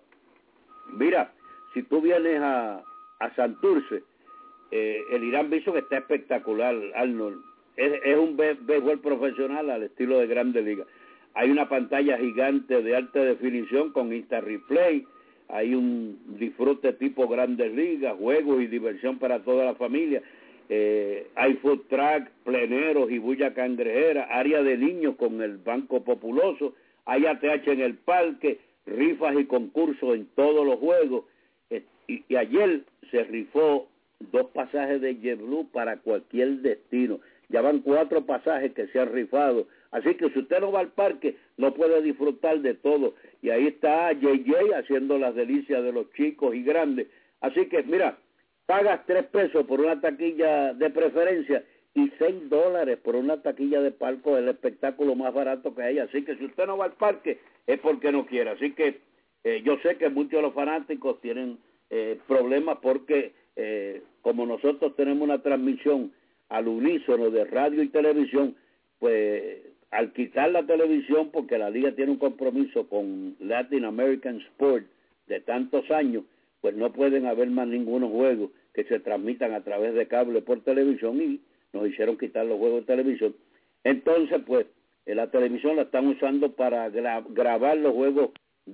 D: Mira, si tú vienes a, a Santurce, eh, el Irán Bison está espectacular, Arnold. Es, es un béisbol profesional al estilo de Grandes Ligas. Hay una pantalla gigante de alta definición con Insta Replay, hay un disfrute tipo Grandes Ligas, juegos y diversión para toda la familia. Eh, hay food track, pleneros y bulla cangrejera, área de niños con el Banco Populoso, hay A T H en el parque, rifas y concursos en todos los juegos. Eh, y, y ayer se rifó dos pasajes de JetBlue para cualquier destino. Ya van cuatro pasajes que se han rifado. Así que si usted no va al parque, no puede disfrutar de todo. Y ahí está J J haciendo las delicias de los chicos y grandes. Así que, mira, pagas tres pesos por una taquilla de preferencia y seis dólares por una taquilla de palco, el espectáculo más barato que hay. Así que si usted no va al parque, es porque no quiere. Así que eh, yo sé que muchos de los fanáticos tienen eh, problemas porque eh, como nosotros tenemos una transmisión al unísono de radio y televisión, pues al quitar la televisión, porque la liga tiene un compromiso con Latin American Sport de tantos años, pues no pueden haber más ningunos juegos que se transmitan a través de cable por televisión y nos hicieron quitar los juegos de televisión. Entonces, pues, la televisión la están usando para gra- grabar los juegos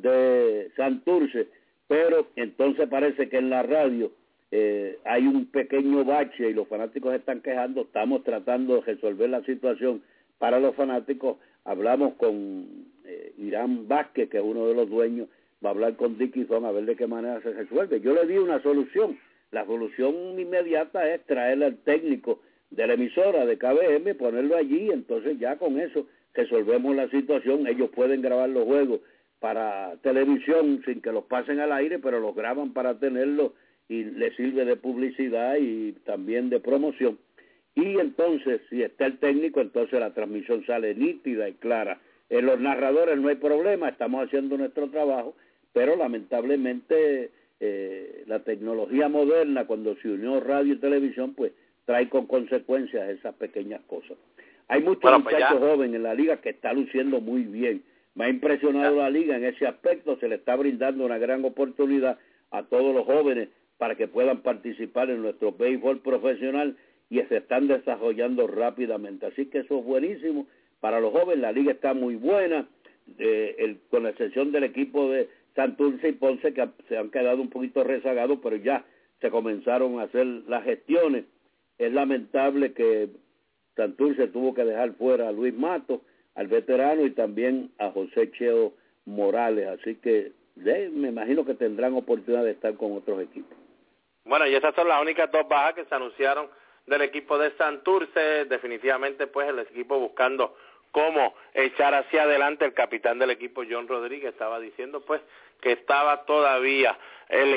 D: de Santurce, pero entonces parece que en la radio eh, hay un pequeño bache y los fanáticos están quejando. Estamos tratando de resolver la situación para los fanáticos. Hablamos con eh, Irán Vázquez, que es uno de los dueños, va a hablar con Dickinson a ver de qué manera se resuelve. Yo le di una solución. La solución inmediata es traer al técnico de la emisora de K B M, ponerlo allí, entonces ya con eso resolvemos la situación. Ellos pueden grabar los juegos para televisión sin que los pasen al aire, pero los graban para tenerlos y les sirve de publicidad y también de promoción. Y entonces, si está el técnico, entonces la transmisión sale nítida y clara. En los narradores no hay problema, estamos haciendo nuestro trabajo, pero lamentablemente eh, la tecnología moderna, cuando se unió radio y televisión, pues trae con consecuencias esas pequeñas cosas. Hay muchos
C: bueno, pues
D: muchachos
C: ya.
D: jóvenes en la liga que está luciendo muy bien. Me ha impresionado ya. la liga en ese aspecto, se le está brindando una gran oportunidad a todos los jóvenes para que puedan participar en nuestro béisbol profesional y se están desarrollando rápidamente. Así que eso es buenísimo para los jóvenes. La liga está muy buena, eh, el, con la excepción del equipo de Santurce y Ponce, que se han quedado un poquito rezagados, pero ya se comenzaron a hacer las gestiones. Es lamentable que Santurce tuvo que dejar fuera a Luis Mato, al veterano, y también a José Cheo Morales. Así que eh, me imagino que tendrán oportunidad de estar con otros equipos.
C: Bueno, y esas son las únicas dos bajas que se anunciaron del equipo de Santurce. Definitivamente, pues, el equipo buscando cómo echar hacia adelante. El capitán del equipo, John Rodríguez, estaba diciendo, pues, que estaba todavía el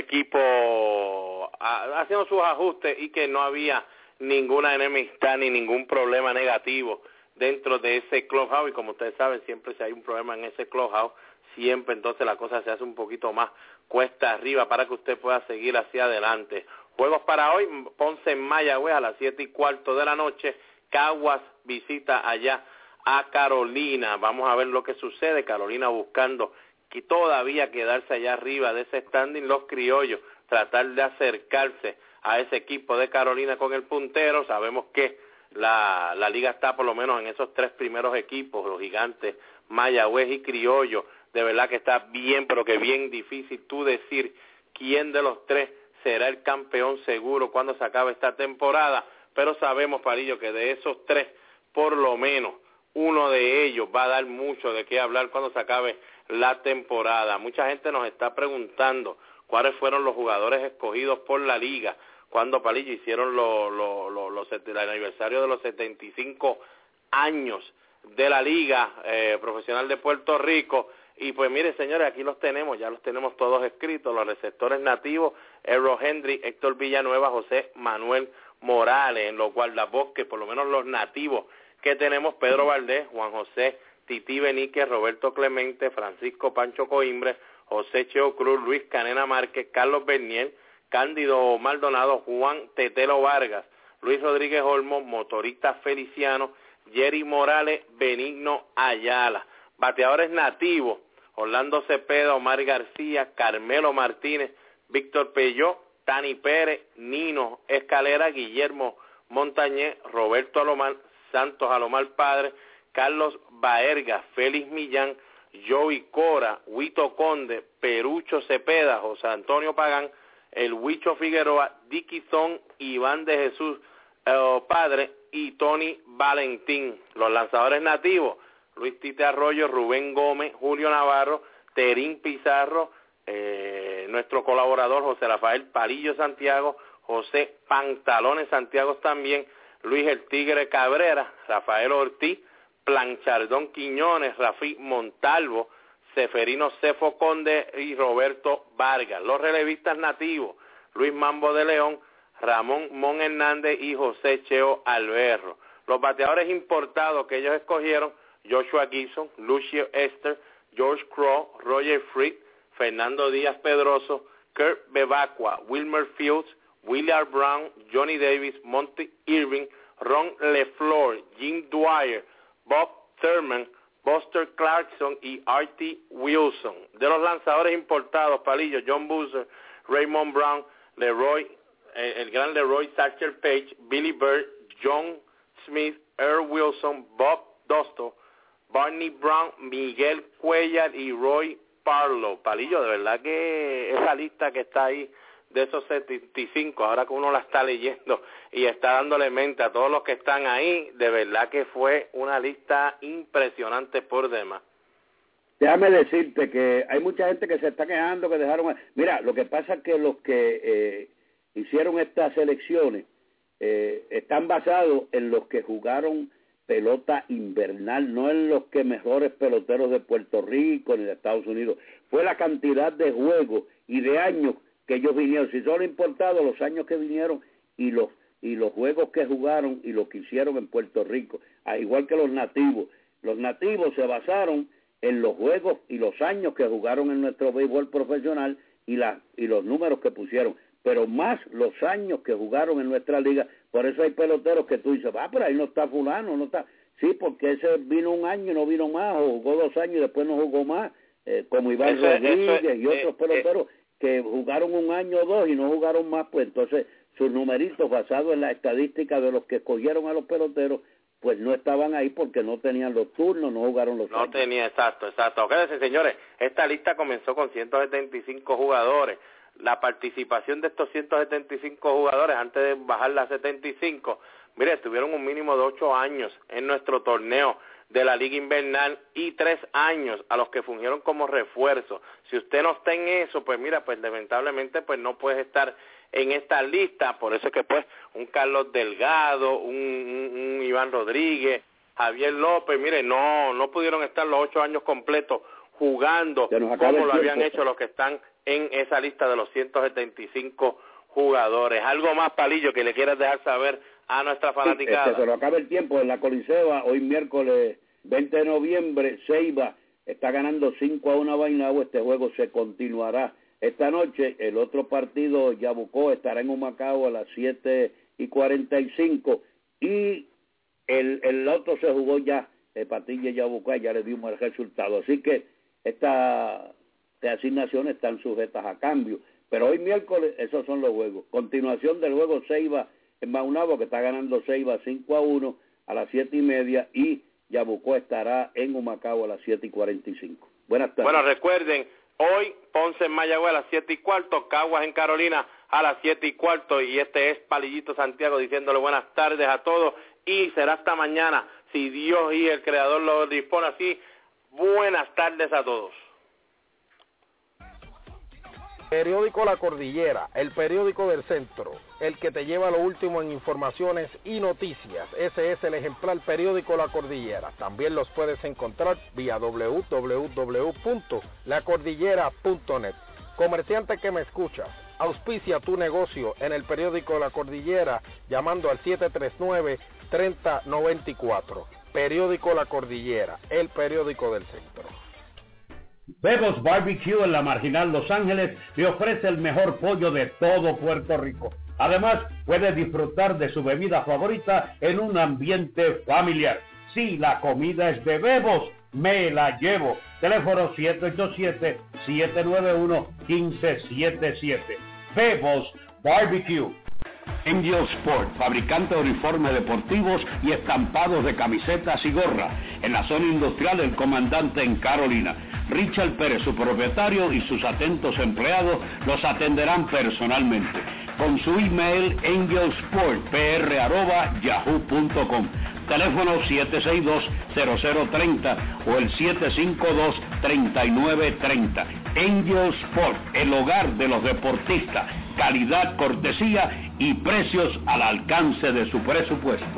C: equipo haciendo sus ajustes y que no había ninguna enemistad ni ningún problema negativo dentro de ese clubhouse. Y como ustedes saben, siempre si hay un problema en ese clubhouse, siempre entonces la cosa se hace un poquito más cuesta arriba para que usted pueda seguir hacia adelante. Juegos para hoy: Ponce en Mayagüez a las siete y cuarto de la noche. Caguas visita allá a Carolina. Vamos a ver lo que sucede. Carolina buscando que todavía quedarse allá arriba de ese standing. Los criollos tratar de acercarse a ese equipo de Carolina con el puntero. Sabemos que la, la liga está por lo menos en esos tres primeros equipos, los Gigantes, Mayagüez y Criollo. De verdad que está bien, pero que bien difícil tú decir quién de los tres será el campeón seguro cuando se acabe esta temporada. Pero sabemos, Palillo, que de esos tres, por lo menos, uno de ellos va a dar mucho de qué hablar cuando se acabe la temporada. Mucha gente nos está preguntando cuáles fueron los jugadores escogidos por la liga cuando, Palillo, hicieron lo, lo, lo, lo, el aniversario de los setenta y cinco años de la Liga eh, Profesional de Puerto Rico. Y pues mire, señores, aquí los tenemos, ya los tenemos todos escritos: los receptores nativos, Errol Henry, Héctor Villanueva, José Manuel Morales. En los guardabosques, por lo menos los nativos que tenemos: Pedro Valdés, Juan José Tití Beníquez, Roberto Clemente, Francisco Pancho Coimbre, José Cheo Cruz, Luis Canena Márquez, Carlos Bernier, Cándido Maldonado, Juan Tetelo Vargas, Luis Rodríguez Olmo, Motorista Feliciano, Jerry Morales, Benigno Ayala. Bateadores nativos: Orlando Cepeda, Omar García, Carmelo Martínez, Víctor Peyó, Tani Pérez, Nino Escalera, Guillermo Montañez, Roberto Alomar, Santos Alomar Padre, Carlos Baerga, Félix Millán, Joey Cora, Huito Conde, Perucho Cepeda, José Antonio Pagán, el Huicho Figueroa, Diquizón, Iván de Jesús eh, Padre y Tony Valentín. Los lanzadores nativos: Luis Tite Arroyo, Rubén Gómez, Julio Navarro, Terín Pizarro, eh, nuestro colaborador José Rafael Palillo Santiago, José Pantalones Santiago también, Luis el Tigre Cabrera, Rafael Ortiz, Planchardón Quiñones, Rafi Montalvo, Seferino Cefo Conde y Roberto Vargas. Los relevistas nativos: Luis Mambo de León, Ramón Mon Hernández y José Cheo Alberro. Los bateadores importados que ellos escogieron: Joshua Gibson, Lucio Esther, George Crow, Roger Fried, Fernando Díaz Pedroso, Kurt Bevacqua, Wilmer Fields, William Brown, Johnny Davis, Monty Irving, Ron LeFleur, Jim Dwyer, Bob Thurman, Buster Clarkson y R T Wilson. De los lanzadores importados, Palillo: John Boozer, Raymond Brown, Leroy, eh, el gran Leroy Satchel Page, Billy Bird, John Smith, Earl Wilson, Bob Dosto, Barney Brown, Miguel Cuellar y Roy Parlow. Palillo, de verdad que esa lista que está ahí de esos setenta y cinco, ahora que uno la está leyendo y está dándole mente a todos los que están ahí, de verdad que fue una lista impresionante por demás.
D: Déjame decirte que hay mucha gente que se está quejando que dejaron... Mira, lo que pasa es que los que eh, hicieron estas elecciones eh, están basados en los que jugaron pelota invernal, no en los que mejores peloteros de Puerto Rico ni de Estados Unidos. Fue la cantidad de juegos y de años que ellos vinieron. Si son importados, los años que vinieron y los y los juegos que jugaron y lo que hicieron en Puerto Rico, al igual que los nativos. Los nativos se basaron en los juegos y los años que jugaron en nuestro béisbol profesional y, la, y los números que pusieron, pero más los años que jugaron en nuestra liga, Por eso hay peloteros que tú dices, ah, pero ahí no está fulano, no está... Sí, porque ese vino un año y no vino más, o jugó dos años y después no jugó más, eh, como Iván eso, Rodríguez eso, y otros eh, peloteros eh, que jugaron un año o dos y no jugaron más, pues entonces sus numeritos basados en la estadística de los que escogieron a los peloteros, pues no estaban ahí porque no tenían los turnos, no jugaron los
C: No
D: años.
C: tenía, exacto, exacto. Quédense, señores, esta lista comenzó con ciento setenta y cinco jugadores. La participación de estos ciento setenta y cinco jugadores, antes de bajarla a setenta y cinco, mire, tuvieron un mínimo de ocho años en nuestro torneo de la Liga Invernal y tres años a los que fungieron como refuerzo. Si usted no está en eso, pues mira, pues lamentablemente pues no puede estar en esta lista. Por eso es que pues un Carlos Delgado, un, un, un Iván Rodríguez, Javier López, mire, no no pudieron estar los ocho años completos jugando como lo habían hecho los que están en esa lista de los ciento setenta y cinco jugadores. Algo más, Palillo, que le quieras dejar saber a nuestra fanaticada.
D: Sí, este, se nos acaba el tiempo en la Coliseba, hoy miércoles veinte de noviembre, Ceiba está ganando cinco a uno a Guaynabo. Este juego se continuará esta noche. El otro partido, Yabucoa, estará en Humacao a las siete y cuarenta y cinco, y el, el otro se jugó ya, el Patilla y Yabucoa, ya le dimos el resultado, así que estas asignaciones están sujetas a cambio, pero hoy miércoles esos son los juegos. Continuación del juego Ceiba en Maunabo, que está ganando Ceiba cinco a uno a las siete y media, y Yabucoa estará en Humacao a las siete y cuarenta y cinco. Buenas tardes.
C: Bueno, recuerden, hoy Ponce en Mayagüez a las siete y cuarto, Caguas en Carolina a las siete y cuarto, y este es Palillito Santiago diciéndole buenas tardes a todos, y será hasta mañana, si Dios y el Creador lo dispone así. Buenas tardes a todos.
A: Periódico La Cordillera, el periódico del centro, el que te lleva lo último en informaciones y noticias. Ese es el ejemplar periódico La Cordillera. También los puedes encontrar vía doble u doble u doble u punto la cordillera punto net. Comerciante que me escuchas, auspicia tu negocio en el periódico La Cordillera llamando al siete tres nueve, tres cero nueve cuatro. Periódico La Cordillera, el periódico del centro.
B: Bebos Barbecue en la Marginal Los Ángeles le ofrece el mejor pollo de todo Puerto Rico. Además, puede disfrutar de su bebida favorita en un ambiente familiar. Si la comida es de Bebos, me la llevo. Teléfono siete ocho siete, siete nueve uno, uno cinco siete siete. Bebos Barbecue. Angel Sport, fabricante de uniformes deportivos y estampados de camisetas y gorras, en la zona industrial del Comandante en Carolina. Richard Pérez, su propietario, y sus atentos empleados los atenderán personalmente. Con su email angelsportpr arroba yahoo punto com. Teléfono siete seis dos, cero cero tres cero o el siete cinco dos, tres nueve tres cero. Angel Sport, el hogar de los deportistas. Calidad, cortesía y precios al alcance de su presupuesto.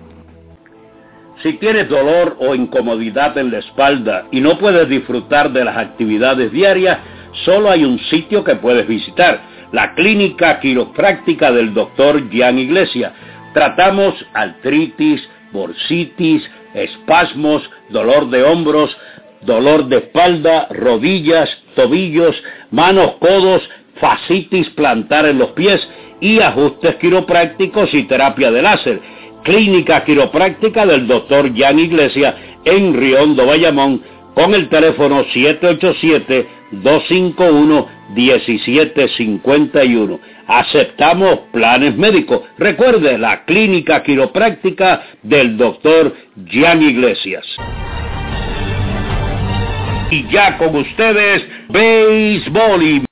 B: Si tienes dolor o incomodidad en la espalda y no puedes disfrutar de las actividades diarias, solo hay un sitio que puedes visitar: la Clínica Quiropráctica del doctor Jan Iglesias. Tratamos artritis, bursitis, espasmos, dolor de hombros, dolor de espalda, rodillas, tobillos, manos, codos, fascitis plantar en los pies y ajustes quiroprácticos y terapia de láser. Clínica Quiropráctica del doctor Jan Iglesias en Riondo, Bayamón, con el teléfono siete ocho siete, dos cinco uno, uno siete cinco uno. Aceptamos planes médicos. Recuerde, la Clínica Quiropráctica del doctor Jan Iglesias. Y ya con ustedes, béisbol y